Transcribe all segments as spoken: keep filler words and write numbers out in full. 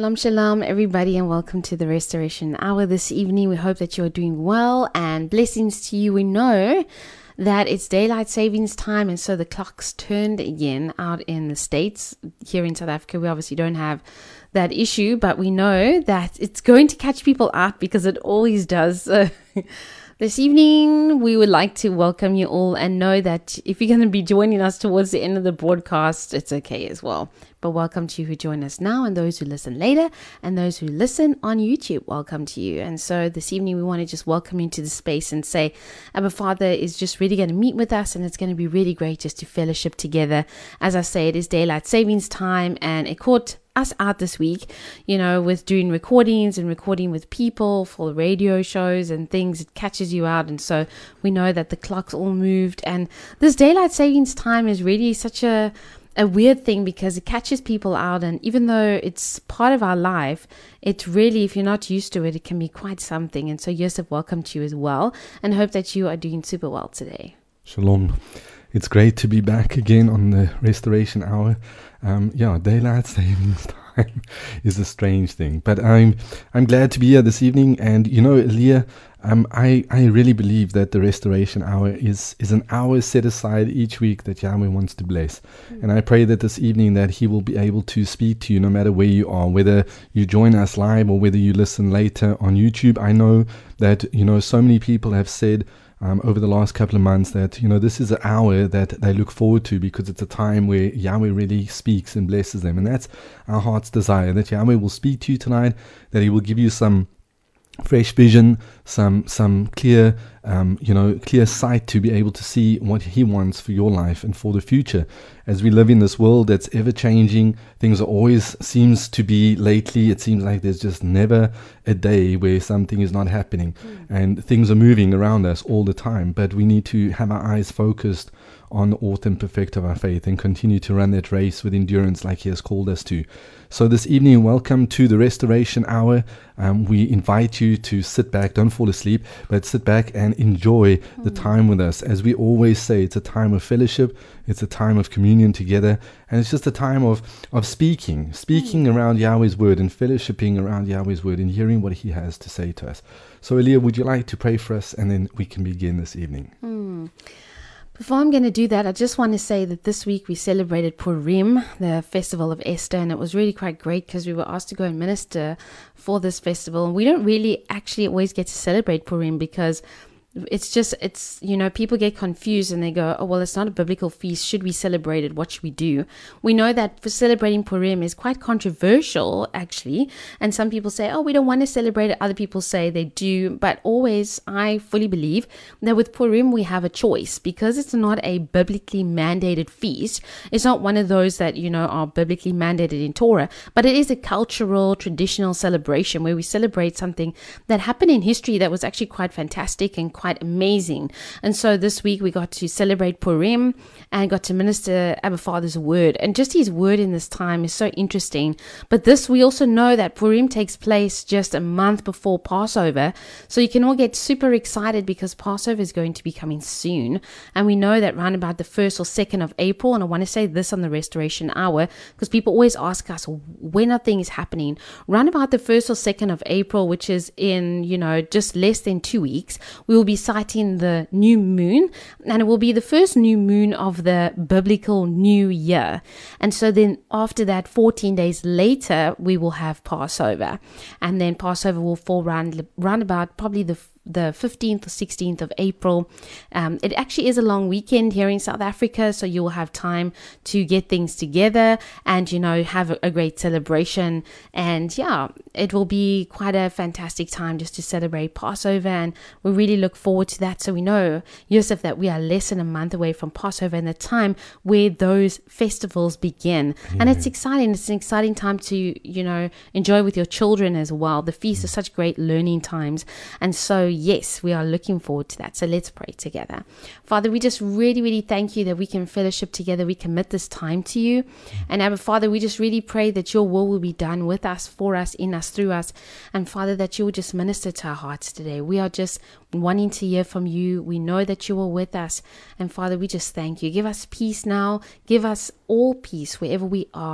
Shalom, shalom, everybody, and welcome to the Restoration Hour this evening. We hope that you are doing well, and blessings to you. We know that it's daylight savings time, and so the clock's turned again out in the States. Here in South Africa, we obviously don't have that issue, but we know that it's going to catch people out because it always does. So this evening, we would like to welcome you all and know that if you're going to be joining us towards the end of the broadcast, it's okay as well. But welcome to you who join us now, and those who listen later, and those who listen on YouTube, welcome to you. And so this evening, we want to just welcome you into the space and say, Abba Father is just really going to meet with us, and it's going to be really great just to fellowship together. As I say, it is daylight savings time, and it caught us out this week, you know, with doing recordings and recording with people for radio shows and things. It catches you out, and so we know that the clock's all moved, and this daylight savings time is really such a a weird thing because it catches people out, and even though it's part of our life, it really, if you're not used to it, it can be quite something. And so Yosef, welcome to you as well, and hope that you are doing super well today. Shalom. It's great to be back again on the Restoration Hour. Um, yeah, daylight savings time is a strange thing, but I'm I'm glad to be here this evening. And you know, Leah, um, I I really believe that the Restoration Hour is is an hour set aside each week that Yahweh wants to bless. Mm. And I pray that this evening that He will be able to speak to you no matter where you are, whether you join us live or whether you listen later on YouTube. I know that you know so many people have said Um, over the last couple of months that, you know, this is an hour that they look forward to because it's a time where Yahweh really speaks and blesses them. And that's our heart's desire, that Yahweh will speak to you tonight, that He will give you some fresh vision, some some clear, um, you know, clear sight to be able to see what He wants for your life and for the future. As we live in this world that's ever changing, things are always seems to be lately. It seems like there's just never a day where something is not happening, mm. and things are moving around us all the time. But we need to have our eyes focused on the author and perfecter of our faith and continue to run that race with endurance like He has called us to. So this evening, welcome to the Restoration Hour. Um, we invite you to sit back, don't fall asleep, but sit back and enjoy mm. the time with us. As we always say, it's a time of fellowship, it's a time of communion together, and it's just a time of, of speaking, speaking mm. around Yahweh's word and fellowshipping around Yahweh's word and hearing what He has to say to us. So Elia, would you like to pray for us, and then we can begin this evening? Mm. Before I'm going to do that, I just want to say that this week we celebrated Purim, the festival of Esther, and it was really quite great because we were asked to go and minister for this festival. And we don't really actually always get to celebrate Purim because it's just, it's, you know, people get confused and they go, oh, well, it's not a biblical feast. Should we celebrate it? What should we do? We know that for celebrating Purim is quite controversial, actually. And some people say, oh, we don't want to celebrate it. Other people say they do. But always, I fully believe that with Purim, we have a choice because it's not a biblically mandated feast. It's not one of those that, you know, are biblically mandated in Torah, but it is a cultural, traditional celebration where we celebrate something that happened in history that was actually quite fantastic and quite amazing. And so this week we got to celebrate Purim and got to minister Abba Father's word, and just His word in this time is so interesting. But this, we also know that Purim takes place just a month before Passover, so you can all get super excited because Passover is going to be coming soon. And we know that around about the first or second of April, and I want to say this on the Restoration Hour because people always ask us when are things happening. Around about the first or second of April, which is in, you know, just less than two weeks, we will be sighting the new moon, and it will be the first new moon of the biblical new year. And so then after that, fourteen days later, we will have Passover, and then Passover will fall round, round about probably the the fifteenth or sixteenth of April. Um, it actually is a long weekend here in South Africa, so you'll have time to get things together and, you know, have a, a great celebration. And yeah, it will be quite a fantastic time just to celebrate Passover, and we really look forward to that. So we know, Yosef, that we are less than a month away from Passover and the time where those festivals begin. Yeah. And it's exciting. It's an exciting time to, you know, enjoy with your children as well. The feast is such great learning times. And so yes, we are looking forward to that. So let's pray together. Father, we just really, really thank you that we can fellowship together. We commit this time to you. And Abba, Father, we just really pray that your will will be done with us, for us, in us, through us. And Father, that you will just minister to our hearts today. We are just wanting to hear from you. We know that you are with us. And Father, we just thank you. Give us peace now. Give us all peace wherever we are.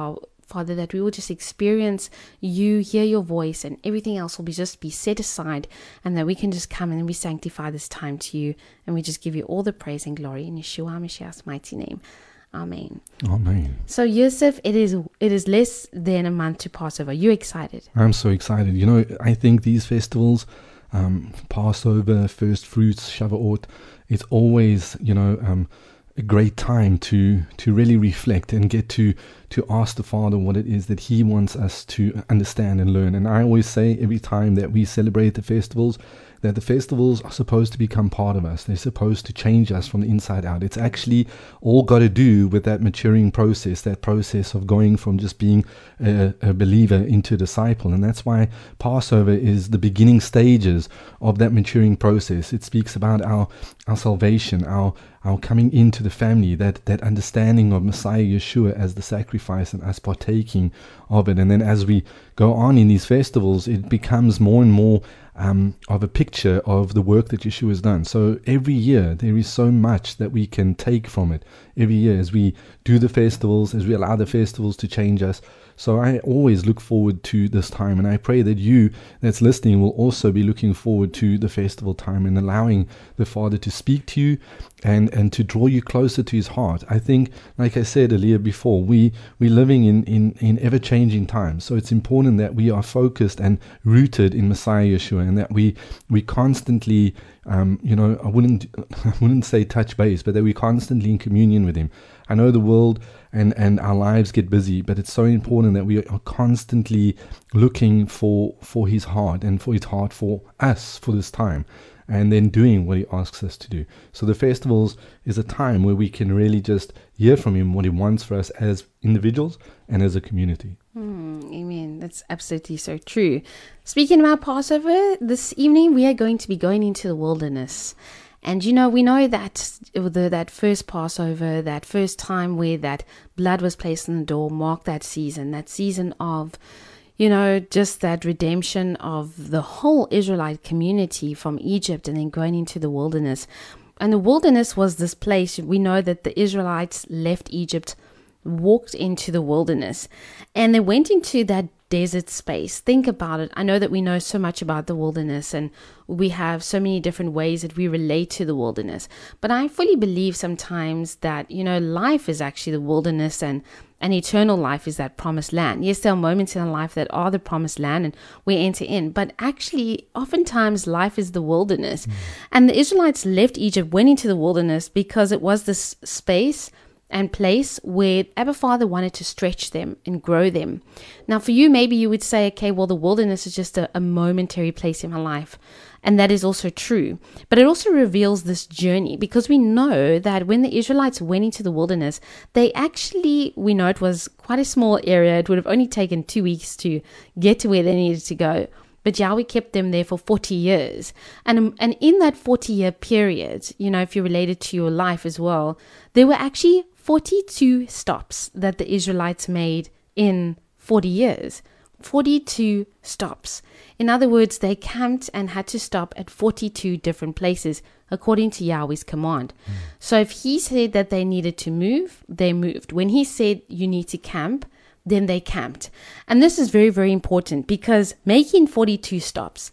Father, that we will just experience you, hear your voice, and everything else will be just be set aside, and that we can just come and we sanctify this time to you, and we just give you all the praise and glory in Yeshua Mashiach's mighty name. Amen. Amen. So, Yosef, it is it is less than a month to Passover. You're excited? I'm so excited. You know, I think these festivals, um, Passover, First Fruits, Shavuot, it's always, you know, um, a great time to to really reflect and get to to ask the Father what it is that He wants us to understand and learn. And I always say every time that we celebrate the festivals, that the festivals are supposed to become part of us. They're supposed to change us from the inside out. It's actually all got to do with that maturing process, that process of going from just being a, a believer into a disciple. And that's why Passover is the beginning stages of that maturing process. It speaks about our our salvation, our our coming into the family, that, that understanding of Messiah Yeshua as the sacrifice and us partaking of it. And then as we go on in these festivals, it becomes more and more um, of a picture of the work that Yeshua has done. So every year there is so much that we can take from it. Every year as we do the festivals, as we allow the festivals to change us. So I always look forward to this time, and I pray that you that's listening will also be looking forward to the festival time and allowing the Father to speak to you and, and to draw you closer to His heart. I think, like I said earlier before, we, we're living in, in, in ever-changing times, so it's important that we are focused and rooted in Messiah Yeshua, and that we we constantly, um, you know, I wouldn't I wouldn't say touch base, but that we're constantly in communion with Him. I know the world and, and our lives get busy, but it's so important that we are constantly looking for, for His heart and for His heart for us for this time, and then doing what He asks us to do. So the festivals is a time where we can really just hear from Him what He wants for us as individuals and as a community. Mm, amen. That's absolutely so true. Speaking about Passover, this evening we are going to be going into the wilderness. And, you know, we know that the, that first Passover, that first time where that blood was placed on the door, marked that season, that season of, you know, just that redemption of the whole Israelite community from Egypt and then going into the wilderness. And the wilderness was this place. We know that the Israelites left Egypt, walked into the wilderness, and they went into that desert space. Think about it. I know that we know so much about the wilderness, and we have so many different ways that we relate to the wilderness. But I fully believe sometimes that, you know, life is actually the wilderness, and an eternal life is that promised land. Yes, there are moments in our life that are the promised land and we enter in, but actually oftentimes life is the wilderness. Mm. And the Israelites left Egypt, went into the wilderness because it was this space and place where Abba Father wanted to stretch them and grow them. Now for you, maybe you would say, okay, well, the wilderness is just a, a momentary place in my life. And that is also true. But it also reveals this journey, because we know that when the Israelites went into the wilderness, they actually, we know it was quite a small area. It would have only taken two weeks to get to where they needed to go. But Yahweh kept them there for forty years. And, and in that forty-year period, you know, if you relate it to your life as well, there were actually forty-two stops that the Israelites made in forty years. forty-two stops. In other words, they camped and had to stop at forty-two different places according to Yahweh's command. Mm. So if He said that they needed to move, they moved. When He said you need to camp, then they camped. And this is very, very important, because making forty-two stops,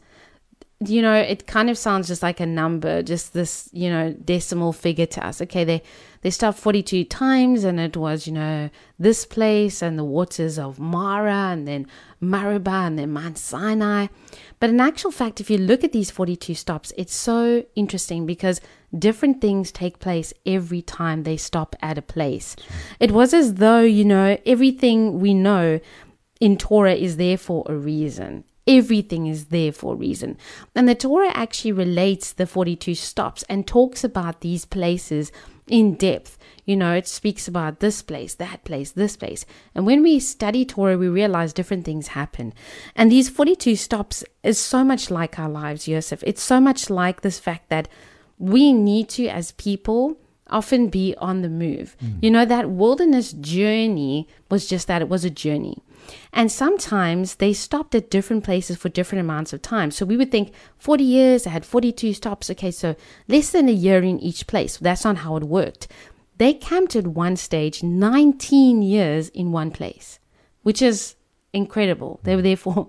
you know, it kind of sounds just like a number, just this, you know, decimal figure to us. Okay, they, they stopped forty-two times, and it was, you know, this place and the waters of Mara, and then Meribah, and then Mount Sinai. But in actual fact, if you look at these forty-two stops, it's so interesting, because different things take place every time they stop at a place. It was as though, you know, everything we know in Torah is there for a reason. Everything is there for a reason. And the Torah actually relates the forty-two stops and talks about these places in depth. You know, it speaks about this place, that place, this place. And when we study Torah, we realize different things happen. And these forty-two stops is so much like our lives, Yosef. It's so much like this fact that we need to, as people, often be on the move. Mm. You know, that wilderness journey was just that. It was a journey. And sometimes they stopped at different places for different amounts of time. So we would think forty years, I had forty-two stops. Okay, so less than a year in each place. That's not how it worked. They camped at one stage nineteen years in one place. which is incredible. They were there for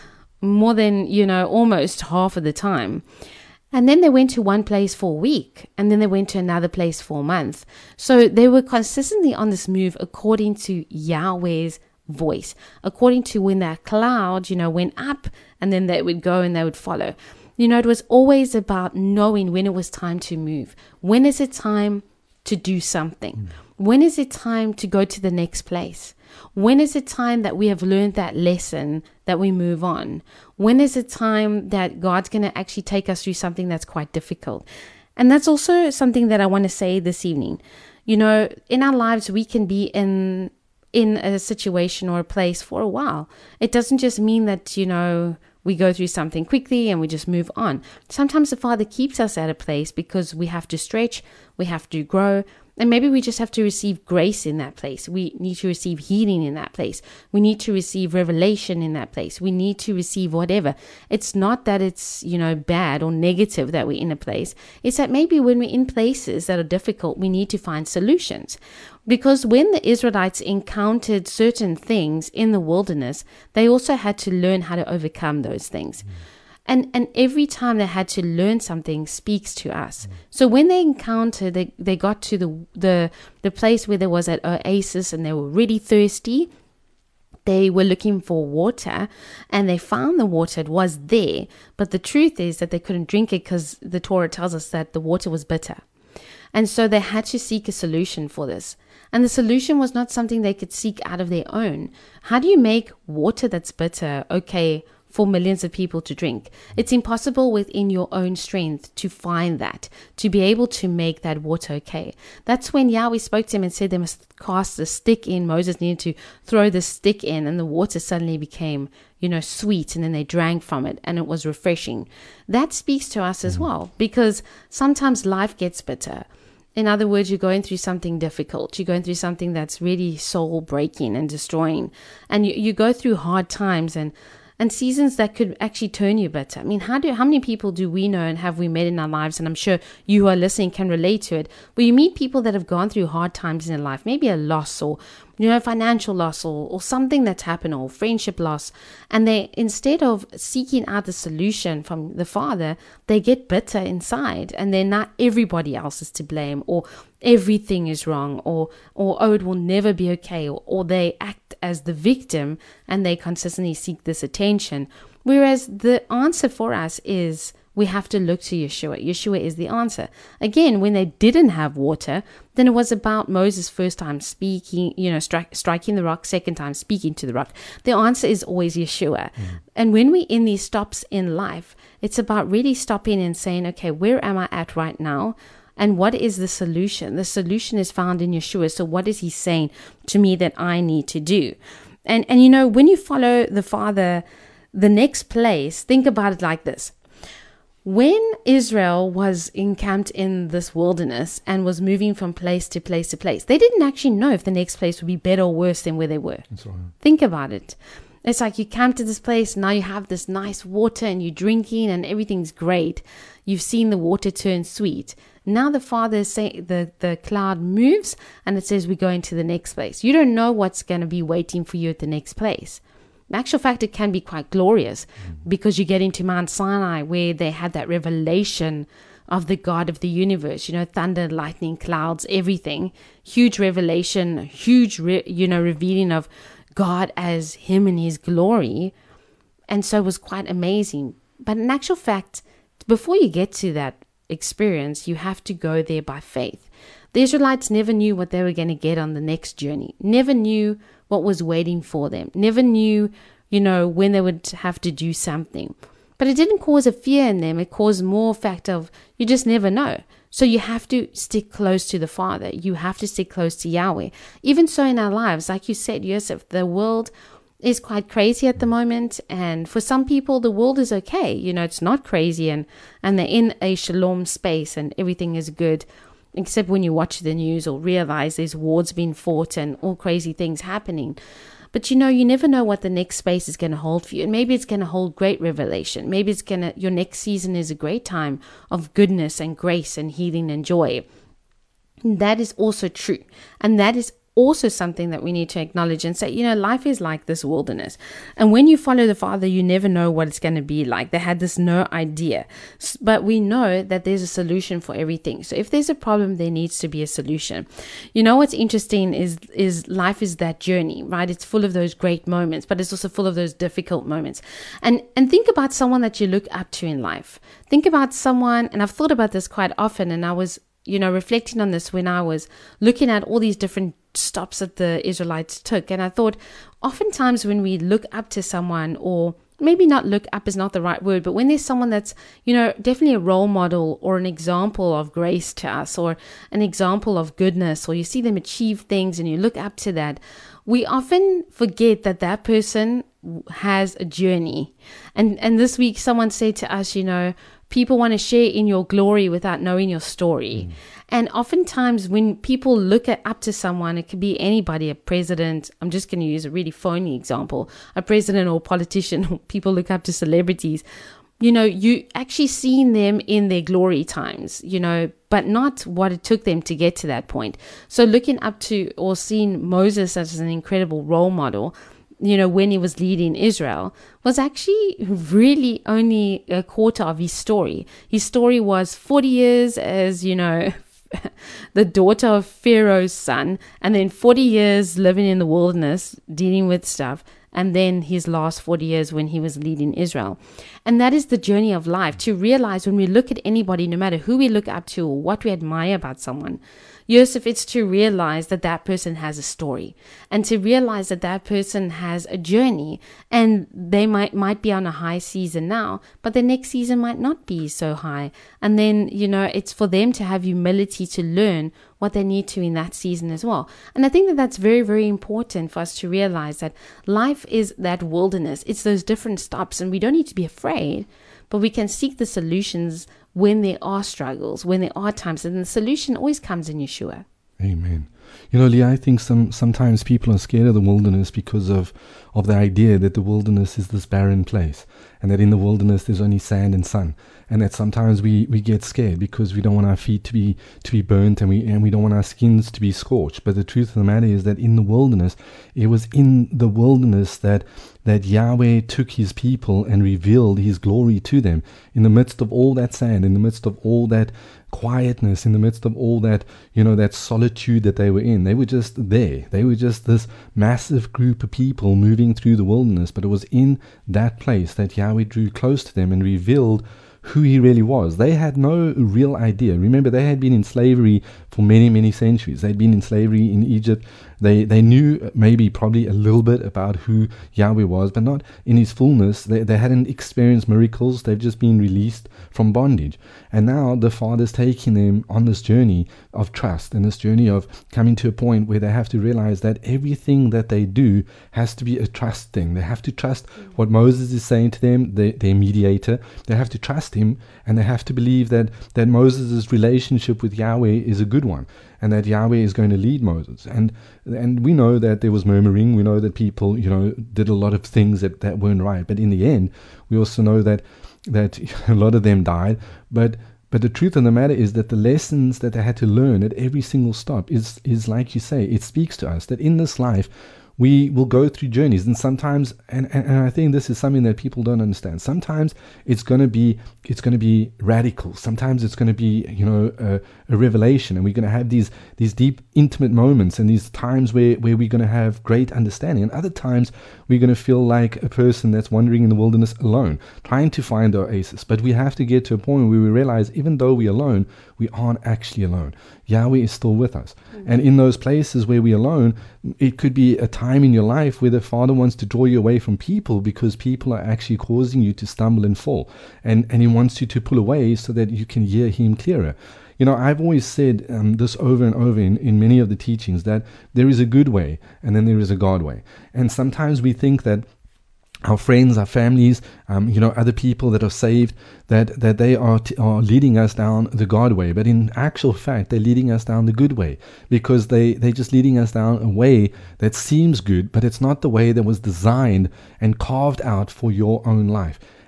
more than, you know, almost half of the time. And then they went to one place for a week, and then they went to another place for a month. So they were consistently on this move according to Yahweh's voice, according to when that cloud, you know, went up, and then they would go and they would follow. You know, it was always about knowing when it was time to move. When is it time to do something? Mm. When is it time to go to the next place? When is it time that we have learned that lesson that we move on? When is it time that God's going to actually take us through something that's quite difficult? And that's also something that I want to say this evening. You know, in our lives, we can be in in a situation or a place for a while. It doesn't just mean that, you know, we go through something quickly and we just move on. Sometimes the Father keeps us at a place because we have to stretch, we have to grow, and maybe we just have to receive grace in that place. We need to receive healing in that place. We need to receive revelation in that place. We need to receive whatever. It's not that it's, you know, bad or negative that we're in a place. It's that maybe when we're in places that are difficult, we need to find solutions. Because when the Israelites encountered certain things in the wilderness, they also had to learn how to overcome those things. Mm. And and every time they had to learn something speaks to us. Mm. So when they encountered, they, they got to the, the the place where there was an oasis and they were really thirsty. They were looking for water and they found the water. It was there. But the truth is that they couldn't drink it because the Torah tells us that the water was bitter. And so they had to seek a solution for this. And the solution was not something they could seek out of their own. How do you make water that's bitter okay for millions of people to drink? It's impossible within your own strength to find that, to be able to make that water okay. That's when Yahweh spoke to him and said they must cast the stick in. Moses needed to throw the stick in and the water suddenly became, you know, sweet, and then they drank from it and it was refreshing. That speaks to us as well, because sometimes life gets bitter. In other words, you're going through something difficult. You're going through something that's really soul breaking and destroying. And you, you go through hard times and and seasons that could actually turn you better. I mean, how do how many people do we know and have we met in our lives? And I'm sure you who are listening can relate to it. Where you meet people that have gone through hard times in their life, maybe a loss or, you know, financial loss or, or something that's happened, or friendship loss. And they, instead of seeking out the solution from the Father, they get bitter inside, and then not everybody else is to blame, or everything is wrong, or, or oh, it will never be okay, or, or they act as the victim and they consistently seek this attention. Whereas the answer for us is we have to look to Yeshua. Yeshua is the answer. Again, when they didn't have water, then it was about Moses' first time speaking, you know, stri- striking the rock, second time speaking to the rock. The answer is always Yeshua. Mm. And when we're in these stops in life, it's about really stopping and saying, okay, where am I at right now? And what is the solution? The solution is found in Yeshua. So what is he saying to me that I need to do? And, and you know, when you follow the Father, the next place, think about it like this. When Israel was encamped in this wilderness and was moving from place to place to place, they didn't actually know if the next place would be better or worse than where they were. That's right. Think about it. It's like you camped to this place, now you have this nice water and you're drinking and everything's great. You've seen the water turn sweet. Now the Father is saying the, the cloud moves and it says we go into the next place. You don't know what's going to be waiting for you at the next place. In actual fact, it can be quite glorious because you get into Mount Sinai where they had that revelation of the God of the universe, you know, thunder, lightning, clouds, everything. Huge revelation, huge, re- you know, revealing of God as him in his glory. And so it was quite amazing. But in actual fact, before you get to that experience, you have to go there by faith. The Israelites never knew what they were going to get on the next journey, never knew what was waiting for them, never knew, you know, when they would have to do something. But it didn't cause a fear in them. It caused more fact of you just never know. So you have to stick close to the Father. You have to stick close to Yahweh. Even so in our lives, like you said, Yosef, the world is quite crazy at the moment. And for some people, the world is okay. You know, it's not crazy and, and they're in a shalom space and everything is good. Except when you watch the news or realize there's wars being fought and all crazy things happening. But you know, you never know what the next space is going to hold for you. And maybe it's going to hold great revelation. Maybe it's going to, your next season is a great time of goodness and grace and healing and joy. And that is also true. And that is also something that we need to acknowledge and say, you know, life is like this wilderness. And when you follow the Father, you never know what it's going to be like. They had this no idea. But we know that there's a solution for everything. So if there's a problem, there needs to be a solution. You know, what's interesting is, is life is that journey, right? It's full of those great moments, but it's also full of those difficult moments. And, and think about someone that you look up to in life. Think about someone, and I've thought about this quite often, and I was, you know, reflecting on this when I was looking at all these different stops that the Israelites took. And I thought, oftentimes when we look up to someone, or maybe not look up is not the right word, but when there's someone that's, you know, definitely a role model or an example of grace to us, or an example of goodness, or you see them achieve things and you look up to that, we often forget that that person has a journey. And and this week someone said to us, you know, people want to share in your glory without knowing your story. Mm. And oftentimes when people look at, up to someone, it could be anybody, a president. I'm just going to use a really phony example, a president or politician, or people look up to celebrities. You know, you actually seen them in their glory times, you know, but not what it took them to get to that point. So looking up to or seeing Moses as an incredible role model, you know, when he was leading Israel, was actually really only a quarter of his story. His story was forty years as, you know, the daughter of Pharaoh's son, and then forty years living in the wilderness, dealing with stuff, and then his last forty years when he was leading Israel. And that is the journey of life, to realize when we look at anybody, no matter who we look up to or what we admire about someone, Yosef, it's to realize that that person has a story, and to realize that that person has a journey, and they might might be on a high season now, but the next season might not be so high. And then, you know, it's for them to have humility to learn what they need to in that season as well. And I think that that's very, very important for us to realize that life is that wilderness. It's those different stops, and we don't need to be afraid, but we can seek the solutions when there are struggles, when there are times, and the solution always comes in Yeshua. Amen. You know, Leah, I think some sometimes people are scared of the wilderness because of, of the idea that the wilderness is this barren place, and that in the wilderness there's only sand and sun, and that sometimes we, we get scared because we don't want our feet to be to be burnt, and we and we don't want our skins to be scorched. But the truth of the matter is that in the wilderness, it was in the wilderness that that Yahweh took his people and revealed his glory to them. In the midst of all that sand, in the midst of all that quietness, in the midst of all that, you know, that solitude that they were in, they were just there. They were just this massive group of people moving through the wilderness. But it was in that place that Yahweh drew close to them and revealed who he really was. They had no real idea. Remember, they had been in slavery for many, many centuries. They'd been in slavery in Egypt. They they knew maybe probably a little bit about who Yahweh was, but not in his fullness. They, they hadn't experienced miracles. They've just been released from bondage. And now the Father's taking them on this journey of trust, and this journey of coming to a point where they have to realize that everything that they do has to be a trust thing. They have to trust what Moses is saying to them, the, their mediator. They have to trust him, and they have to believe that, that Moses' relationship with Yahweh is a good one, and that Yahweh is going to lead Moses. And and we know that there was murmuring. We know that people, you know, did a lot of things that, that weren't right. But in the end, we also know that that a lot of them died. But but the truth of the matter is that the lessons that they had to learn at every single stop is is like you say, it speaks to us that in this life we will go through journeys, and sometimes, and, and, and I think this is something that people don't understand. Sometimes it's going to be, it's going to be radical. Sometimes it's going to be, you know, a, a revelation, and we're going to have these these deep, intimate moments, and these times where, where we're going to have great understanding. And other times we're going to feel like a person that's wandering in the wilderness alone, trying to find our oasis. But we have to get to a point where we realize, even though we're alone, we aren't actually alone. Yahweh is still with us. Mm-hmm. And in those places where we're alone, it could be a time in your life where the Father wants to draw you away from people, because people are actually causing you to stumble and fall. And, and he wants you to pull away so that you can hear him clearer. You know, I've always said um, this over and over in, in many of the teachings, that there is a good way and then there is a God way. And sometimes we think that our friends, our families, um, you know, other people that are saved, that, that they are t- are leading us down the God way. But in actual fact, they're leading us down the good way, because they, they're just leading us down a way that seems good, but it's not the way that was designed and carved out for your own life.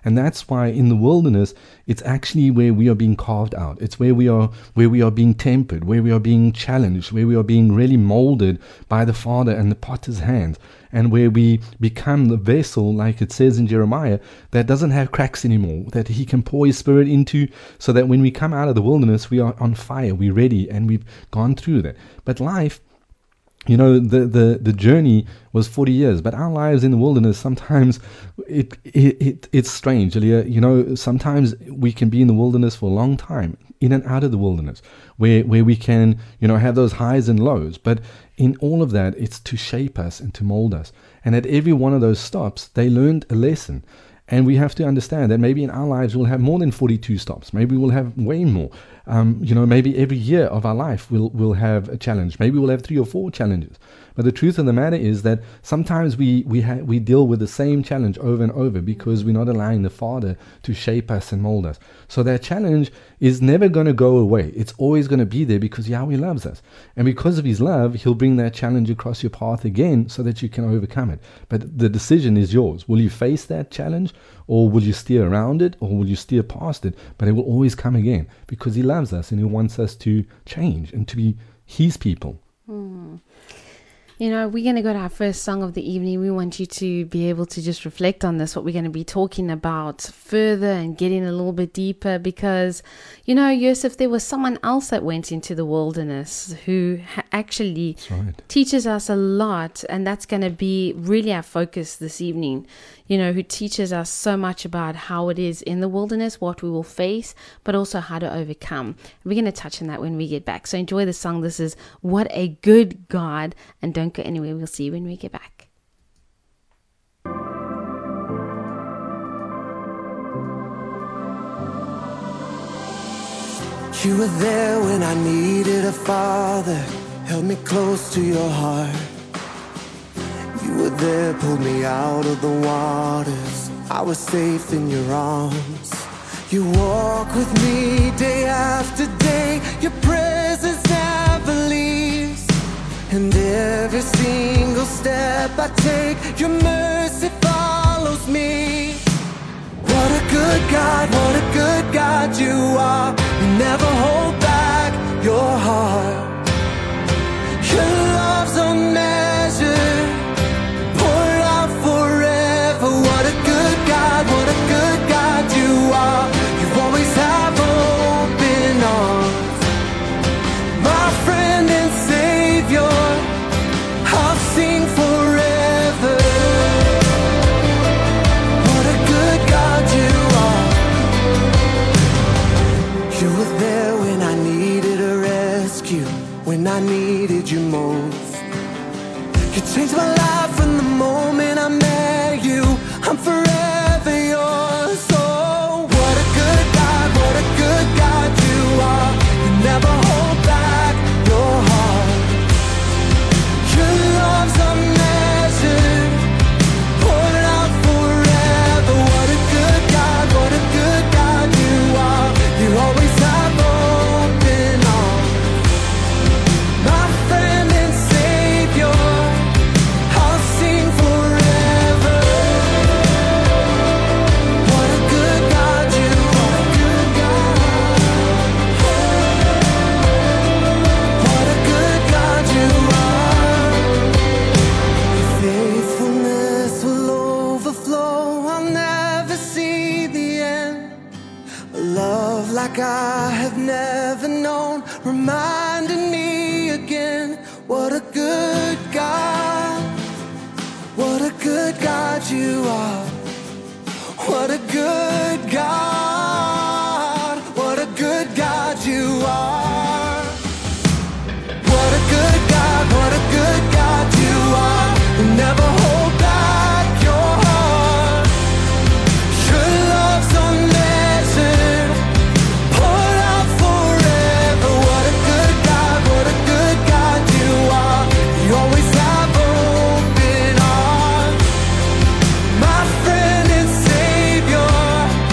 And that's why in the wilderness, it's actually where we are being carved out. It's where we are where we are being tempered, where we are being challenged, where we are being really molded by the Father and the potter's hands, and where we become the vessel, like it says in Jeremiah, that doesn't have cracks anymore, that he can pour his spirit into, so that when we come out of the wilderness, we are on fire, we're ready, and we've gone through that. But life, you know, the, the, the journey was forty years, but our lives in the wilderness, sometimes it, it, it it's strange, Elia. You know, sometimes we can be in the wilderness for a long time, in and out of the wilderness, where, where we can, you know, have those highs and lows. But in all of that, it's to shape us and to mold us. And at every one of those stops, they learned a lesson. And we have to understand that maybe in our lives we'll have more than forty-two stops. Maybe we'll have way more. Um, you know, maybe every year of our life we'll we'll have a challenge. Maybe we'll have three or four challenges. But the truth of the matter is that sometimes we we ha- we deal with the same challenge over and over because we're not allowing the Father to shape us and mold us. So that challenge is never going to go away. It's always going to be there because Yahweh loves us. And because of his love, he'll bring that challenge across your path again so that you can overcome it. But the decision is yours. Will you face that challenge, or will you steer around it, or will you steer past it? But it will always come again because he loves us and he wants us to change and to be his people. Hmm. You know, we're going to go to our first song of the evening. We want you to be able to just reflect on this, what we're going to be talking about further and getting a little bit deeper, because, you know, Yosef, there was someone else that went into the wilderness who ha- actually right. teaches us a lot, and that's going to be really our focus this evening. You know, who teaches us so much about how it is in the wilderness, what we will face, but also how to overcome. We're going to touch on that when we get back. So enjoy the song. This is What a Good God. And don't go anywhere. We'll see you when we get back. You were there when I needed a father, held me close to your heart. You were there, pulled me out of the waters. I was safe in your arms. You walk with me day after day. Your presence never leaves. And every single step I take, your mercy follows me. What a good God, what a good God you are. You never hold back your heart. Your love's unmeasured, poured out forever. What a good God, what a good God you are. You always have open arms. My friend and Savior, I'll sing forever. What a good God you are. You were there when I needed a rescue, when I needed you most. You changed my life from the moment I met you. I'm forever yours. Oh, what a good God, what a good God you are. You never hold back your heart. Your love's unmeasured, poured out forever. What a good God, what a good God you are. You always have open arms. My friend and Savior, I'll sing forever. What a good God you are. What a good God you are. Your faithfulness will overflow. I'll never see the end. A love like I have never known, reminding me again. What a good God, what a good God you are. What a good God, what a good God you are. What a good God, what a good God you are. You never hold back your heart. Your love's unmeasured, poured out forever. What a good God, what a good God you are. You always have open arms. My friend and Savior,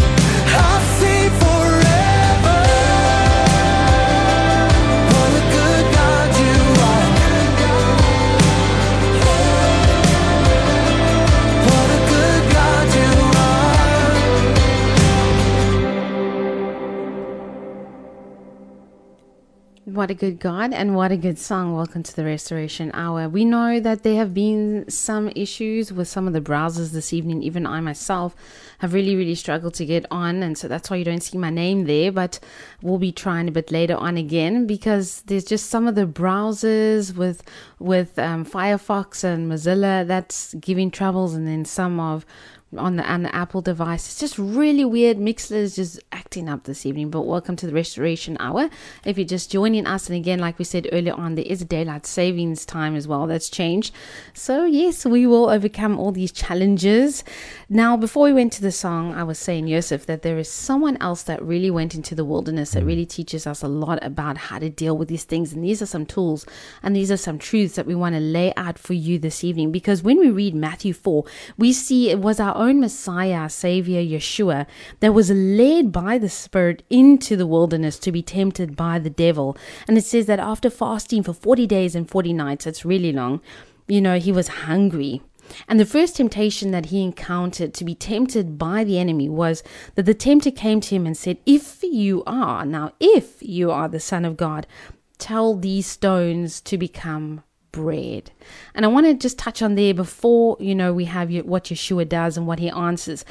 What a good God and what a good song. Welcome to the Restoration Hour. We know that there have been some issues with some of the browsers this evening. Even I myself have really, really struggled to get on. And so that's why you don't see my name there. But we'll be trying a bit later on again, because there's just some of the browsers with with um, Firefox and Mozilla that's giving troubles. And then some of on the, on the Apple device. It's just really weird. Mixler is just acting up this evening. But welcome to the Restoration Hour. If you're just joining us, and again, like we said earlier on, there is a daylight savings time as well that's changed. So yes, we will overcome all these challenges. Now, before we went to the song, I was saying, Yosef, that there is someone else that really went into the wilderness that really teaches us a lot about how to deal with these things. And these are some tools and these are some truths that we want to lay out for you this evening. Because when we read Matthew four, we see it was our own Messiah, Savior Yeshua, that was led by the Spirit into the wilderness to be tempted by the devil. And it says that after fasting for forty days and forty nights, that's really long, you know, he was hungry. And the first temptation that he encountered to be tempted by the enemy was that the tempter came to him and said, if you are, now if you are the Son of God, tell these stones to become bread. And I want to just touch on there before, you know, we have what Yeshua does and what he answers.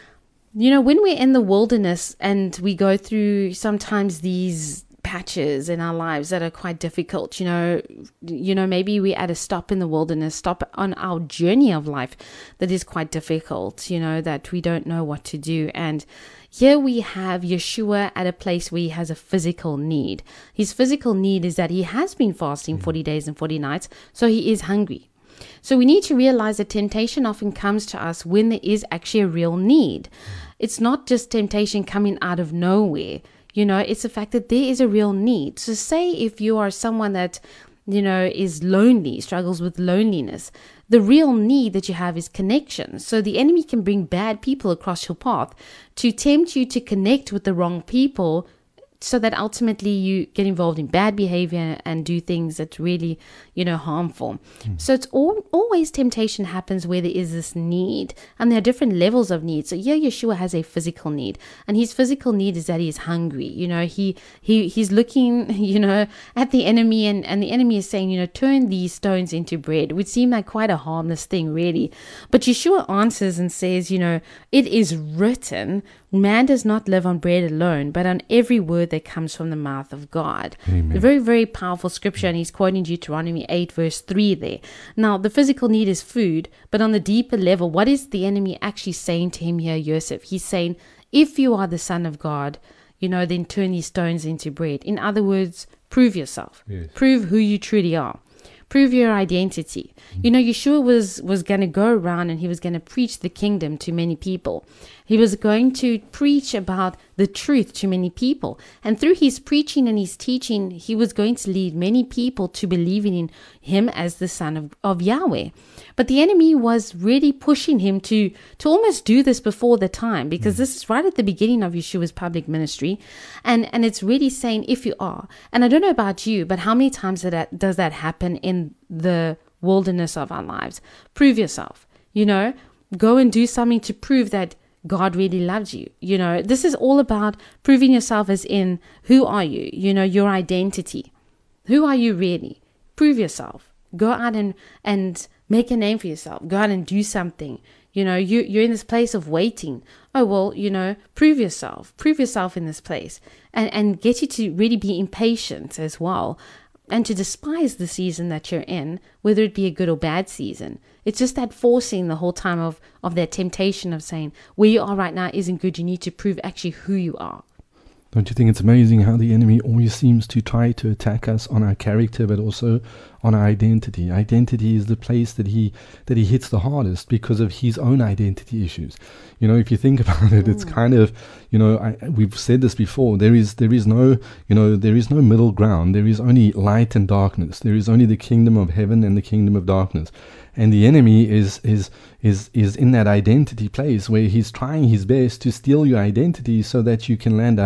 You know, when we're in the wilderness and we go through sometimes these patches in our lives that are quite difficult, you know, you know, maybe we're at a stop in the wilderness, stop on our journey of life that is quite difficult, you know, that we don't know what to do. And here we have Yeshua at a place where he has a physical need. His physical need is that he has been fasting forty days and forty nights, so he is hungry. So we need to realize that temptation often comes to us when there is actually a real need. It's not just temptation coming out of nowhere. You know, it's the fact that there is a real need. So say if you are someone that, you know, is lonely, struggles with loneliness, the real need that you have is connection. So the enemy can bring bad people across your path to tempt you to connect with the wrong people, so that ultimately you get involved in bad behavior and do things that's really, you know, harmful. Mm. So it's all, always temptation happens where there is this need, and there are different levels of need. So yeah, Yeshua has a physical need, and his physical need is that he is hungry. You know, he he he's looking, you know, at the enemy, and, and the enemy is saying, you know, turn these stones into bread. It would seem like quite a harmless thing, really. But Yeshua answers and says, you know, it is written, man does not live on bread alone, but on every word that comes from the mouth of God. Amen. A very, very powerful scripture, and he's quoting Deuteronomy eight verse three there. Now, the physical need is food, but on the deeper level, what is the enemy actually saying to him here, Yosef? He's saying, if you are the Son of God, you know, then turn these stones into bread. In other words, prove yourself. Yes. Prove who you truly are. Prove your identity. You know, Yeshua was, was going to go around and he was going to preach the kingdom to many people. He was going to preach about the truth to many people. And through his preaching and his teaching, he was going to lead many people to believing in him as the Son of, of Yahweh. But the enemy was really pushing him to, to almost do this before the time, because mm. this is right at the beginning of Yeshua's public ministry. And, and it's really saying, if you are. And I don't know about you, but how many times does that, does that happen in the wilderness of our lives? Prove yourself. You know, go and do something to prove that God really loves you. You know, this is all about proving yourself, as in, who are you? You know, your identity. Who are you really? Prove yourself. Go out and, and make a name for yourself. Go out and do something. You know, you, you're in this place of waiting. Oh, well, you know, prove yourself. Prove yourself in this place. And, and get you to really be impatient as well. And to despise the season that you're in, whether it be a good or bad season. It's just that forcing the whole time of, of that temptation of saying, where you are right now isn't good. You need to prove actually who you are. Don't you think it's amazing how the enemy always seems to try to attack us on our character, but also on our identity? Identity is the place that he that he hits the hardest because of his own identity issues. You know, if you think about it, mm. it's kind of, you know, I, we've said this before. There is there is no, you know, there is no middle ground. There is only light and darkness. There is only the kingdom of heaven and the kingdom of darkness. And the enemy is is is is in that identity place where he's trying his best to steal your identity so that you can land up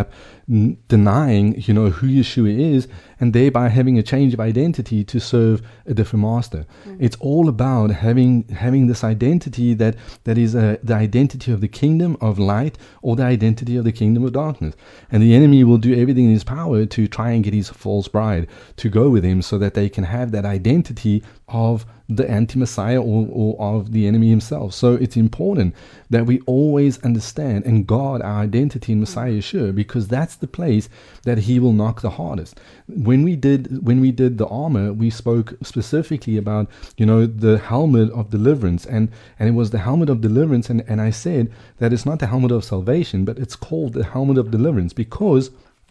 n- denying, you know, who Yeshua is, and thereby having a change of identity to serve a different master. Mm. It's all about having having this identity that that is uh, the identity of the kingdom of light or the identity of the kingdom of darkness. And the enemy will do everything in his power to try and get his false bride to go with him so that they can have that identity of the anti-Messiah or, or of the enemy himself. So it's important that we always understand and guard our identity in Messiah Yeshua, because that's the place that he will knock the hardest. When we did when we did the armor, we spoke specifically about, you know, the helmet of deliverance, and and it was the helmet of deliverance, and, and I said that it's not the helmet of salvation, but it's called the helmet of deliverance because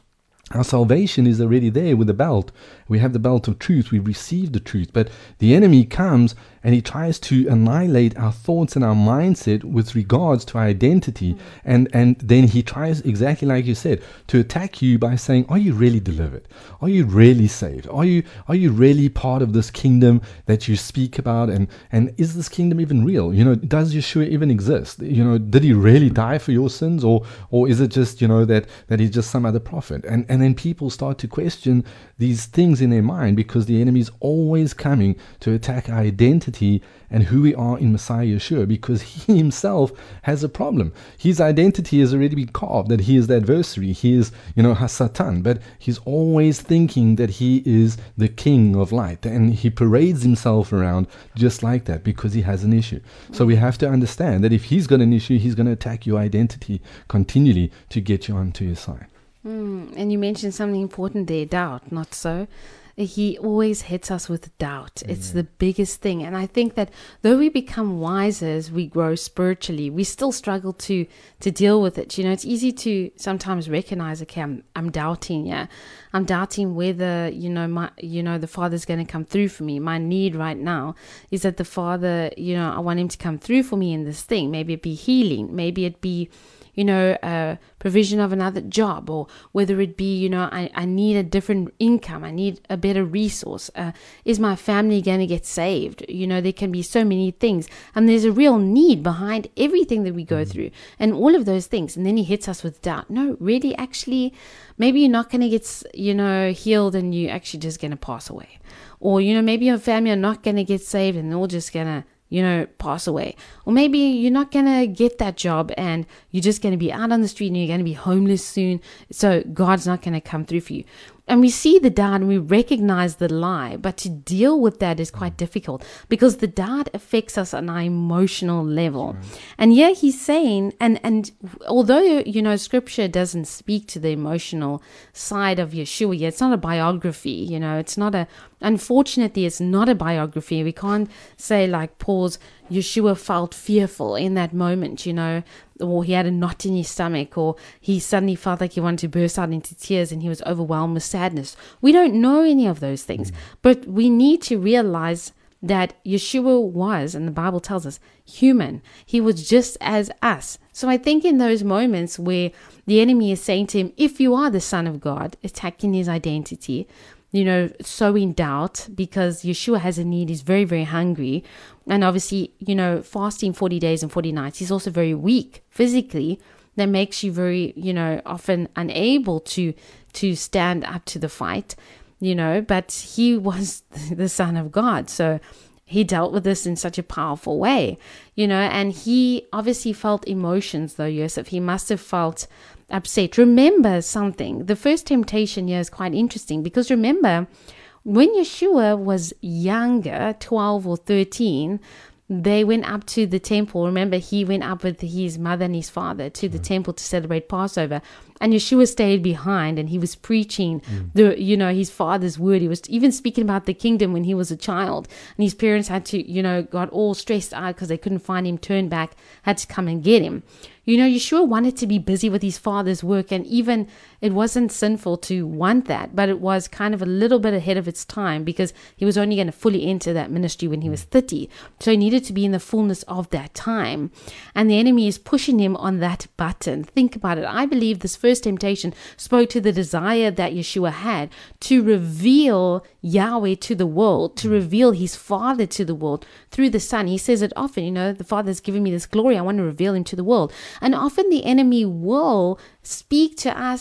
our salvation is already there with the belt. We have the belt of truth. We've received the truth. But the enemy comes and he tries to annihilate our thoughts and our mindset with regards to our identity. Mm-hmm. And, and then he tries, exactly like you said, to attack you by saying, are you really delivered? Are you really saved? Are you are you really part of this kingdom that you speak about? And, and is this kingdom even real? You know, does Yeshua even exist? You know, did he really die for your sins? Or or is it just, you know, that, that he's just some other prophet? And, and then people start to question these things in their mind, because the enemy is always coming to attack our identity and who we are in Messiah Yeshua, because he himself has a problem. His identity has already been carved, that he is the adversary, he is, you know, Hasatan, but he's always thinking that he is the king of light, and he parades himself around just like that because he has an issue. So we have to understand that if he's got an issue, he's going to attack your identity continually to get you onto his side. Mm, and you mentioned something important there, doubt, not so? He always hits us with doubt. Mm. It's the biggest thing. And I think that though we become wiser as we grow spiritually, we still struggle to to deal with it. You know, it's easy to sometimes recognize, okay, I'm, I'm doubting, yeah. I'm doubting whether, you know, my, you know, the Father's going to come through for me. My need right now is that the Father, you know, I want him to come through for me in this thing. Maybe it be healing. Maybe it be, you know, uh, provision of another job, or whether it be, you know, I, I need a different income, I need a better resource. Uh, is my family going to get saved? You know, there can be so many things, and there's a real need behind everything that we go mm-hmm. through, and all of those things. And then he hits us with doubt. No, really, actually, maybe you're not going to get, you know, healed, and you're actually just going to pass away. Or, you know, maybe your family are not going to get saved, and they're all just going to, you know, pass away. Or maybe you're not going to get that job and you're just going to be out on the street and you're going to be homeless soon. So God's not going to come through for you. And we see the doubt and we recognize the lie, but to deal with that is quite difficult because the doubt affects us on our emotional level. Right. And here he's saying, and, and although, you know, scripture doesn't speak to the emotional side of Yeshua yet, it's not a biography, you know, it's not a, unfortunately, it's not a biography. We can't say like Paul's, Yeshua felt fearful in that moment, you know, or he had a knot in his stomach, or he suddenly felt like he wanted to burst out into tears and he was overwhelmed with sadness. We don't know any of those things, mm. but we need to realize that Yeshua was, and the Bible tells us, human. He was just as us. So I think in those moments where the enemy is saying to him, if you are the Son of God, attacking his identity, you know, sowing doubt because Yeshua has a need, he's very, very hungry. And obviously, you know, fasting forty days and forty nights, he's also very weak physically. That makes you very, you know, often unable to to stand up to the fight, you know, but he was the Son of God. So he dealt with this in such a powerful way, you know, and he obviously felt emotions though, Yosef. He must have felt upset. Remember something. The first temptation here is quite interesting because remember, when Yeshua was younger, twelve or thirteen, they went up to the temple. Remember, he went up with his mother and his father to the mm. temple to celebrate Passover. And Yeshua stayed behind and he was preaching mm. the, you know, his father's word. He was even speaking about the kingdom when he was a child. And his parents had to, you know, got all stressed out because they couldn't find him, turned back, had to come and get him. You know, Yeshua wanted to be busy with his father's work, and even it wasn't sinful to want that, but it was kind of a little bit ahead of its time because he was only going to fully enter that ministry when he was thirty. So he needed to be in the fullness of that time. And the enemy is pushing him on that button. Think about it. I believe this first temptation spoke to the desire that Yeshua had to reveal Yahweh to the world, to reveal his Father to the world through the Son. He says it often, you know, the Father's given me this glory. I want to reveal him to the world. And often the enemy will speak to us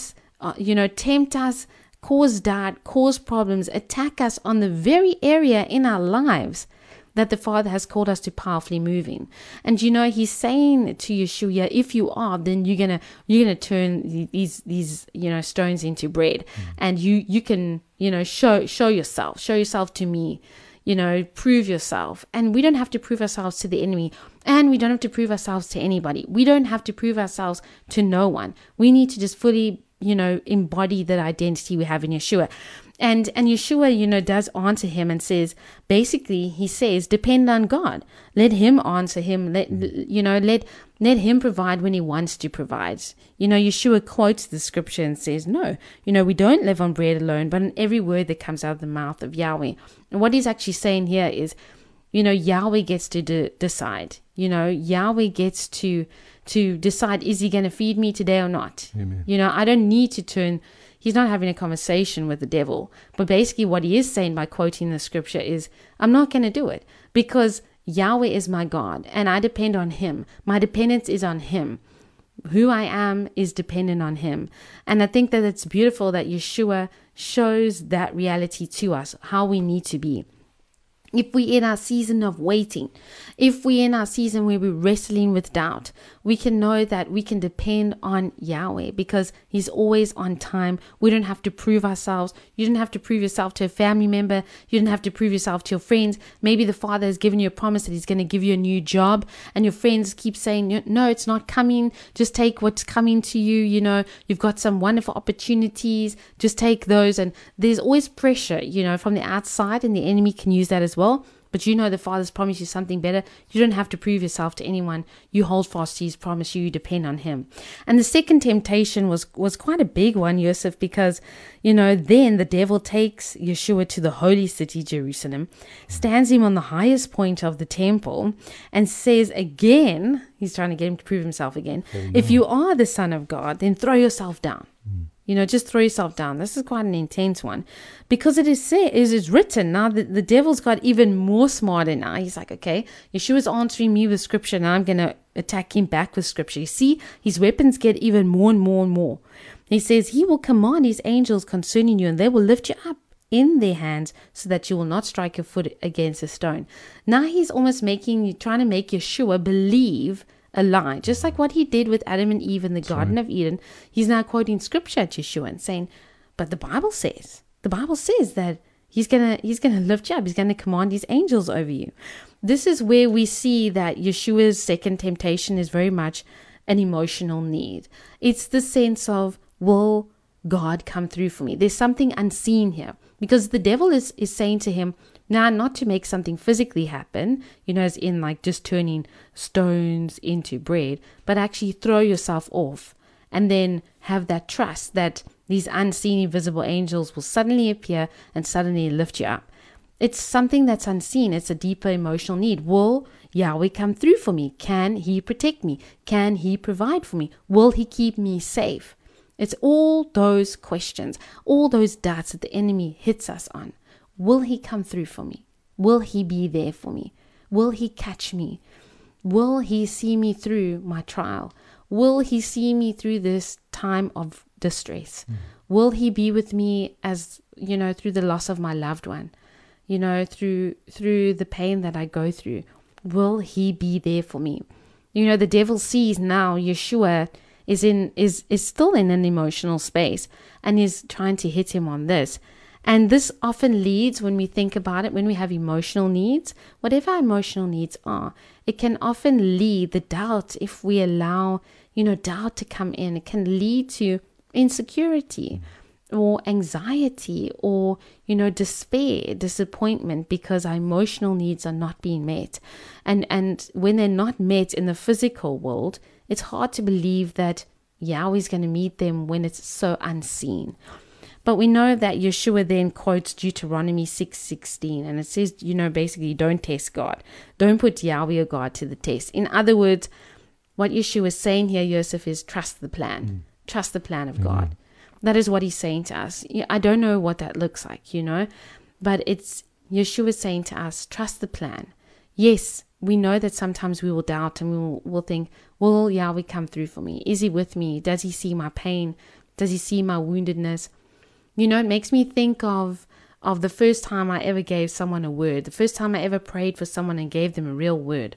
uh, you know, tempt us, cause doubt, cause problems, attack us on the very area in our lives that the Father has called us to powerfully move in. And you know, he's saying to Yeshua, if you are, then you're gonna you're gonna turn these these you know stones into bread, mm. and you you can you know show show yourself, show yourself to me, you know, prove yourself. And we don't have to prove ourselves to the enemy, and we don't have to prove ourselves to anybody. We don't have to prove ourselves to no one. We need to just fully, you know, embody that identity we have in Yeshua. And and Yeshua, you know, does answer him and says, basically, he says, depend on God. Let him answer him. Let, you know, let, let him provide when he wants to provide. You know, Yeshua quotes the scripture and says, no, you know, we don't live on bread alone, but on every word that comes out of the mouth of Yahweh. And what he's actually saying here is, you know, Yahweh gets to de- decide. You know, Yahweh gets to to decide, is he going to feed me today or not? Amen. You know, I don't need to turn, he's not having a conversation with the devil. But basically what he is saying by quoting the scripture is, I'm not going to do it because Yahweh is my God and I depend on him. My dependence is on him. Who I am is dependent on him. And I think that it's beautiful that Yeshua shows that reality to us, how we need to be. If we're in our season of waiting, if we're in our season where we're wrestling with doubt, we can know that we can depend on Yahweh because he's always on time. We don't have to prove ourselves. You don't have to prove yourself to a family member. You don't have to prove yourself to your friends. Maybe the Father has given you a promise that he's going to give you a new job and your friends keep saying, no, it's not coming. Just take what's coming to you. You know, you've got some wonderful opportunities. Just take those. And there's always pressure, you know, from the outside, and the enemy can use that as well. Well, but you know the Father's promised you something better. You don't have to prove yourself to anyone. You hold fast to his promise. You depend on him. And the second temptation was was quite a big one, Yosef, because, you know, then the devil takes Yeshua to the holy city, Jerusalem, stands him on the highest point of the temple, and says again, he's trying to get him to prove himself again, Amen. If you are the Son of God, then throw yourself down. Mm. You know, just throw yourself down. This is quite an intense one because it is said, it is written. Now the, the devil's got even more smarter now. He's like, okay, Yeshua's answering me with scripture. Now I'm going to attack him back with scripture. You see, his weapons get even more and more and more. He says he will command his angels concerning you and they will lift you up in their hands so that you will not strike your foot against a stone. Now he's almost making you, trying to make Yeshua believe a lie, just like what he did with Adam and Eve in the Sorry. Garden of Eden. He's now quoting scripture at Yeshua and saying, but the Bible says, the Bible says that he's gonna he's gonna lift you up, he's gonna command his angels over you. This is where we see that Yeshua's second temptation is very much an emotional need. It's the sense of, will God come through for me? There's something unseen here because the devil is, is saying to him, now, not to make something physically happen, you know, as in like just turning stones into bread, but actually throw yourself off and then have that trust that these unseen, invisible angels will suddenly appear and suddenly lift you up. It's something that's unseen. It's a deeper emotional need. Will Yahweh come through for me? Can he protect me? Can he provide for me? Will he keep me safe? It's all those questions, all those doubts that the enemy hits us on. Will he come through for me? Will he be there for me? Will he catch me? Will he see me through my trial? Will he see me through this time of distress? Mm. Will he be with me as, you know, through the loss of my loved one? You know, through through the pain that I go through? Will he be there for me? You know, the devil sees now Yeshua is in is is still in an emotional space and is trying to hit him on this. And this often leads, when we think about it, when we have emotional needs, whatever our emotional needs are, it can often lead, the doubt, if we allow, you know, doubt to come in, it can lead to insecurity or anxiety or, you know, despair, disappointment, because our emotional needs are not being met. And, and when they're not met in the physical world, it's hard to believe that Yahweh is going to meet them when it's so unseen. But we know that Yeshua then quotes Deuteronomy six sixteen, and it says, you know, basically, don't test God. Don't put Yahweh or God to the test. In other words, what Yeshua is saying here, Yosef, is trust the plan. Mm. Trust the plan of mm. God. That is what he's saying to us. I don't know what that looks like, you know, but it's Yeshua saying to us, trust the plan. Yes, we know that sometimes we will doubt and we will we'll think, will Yahweh come through for me? Is he with me? Does he see my pain? Does he see my woundedness? You know, it makes me think of of the first time I ever gave someone a word, the first time I ever prayed for someone and gave them a real word.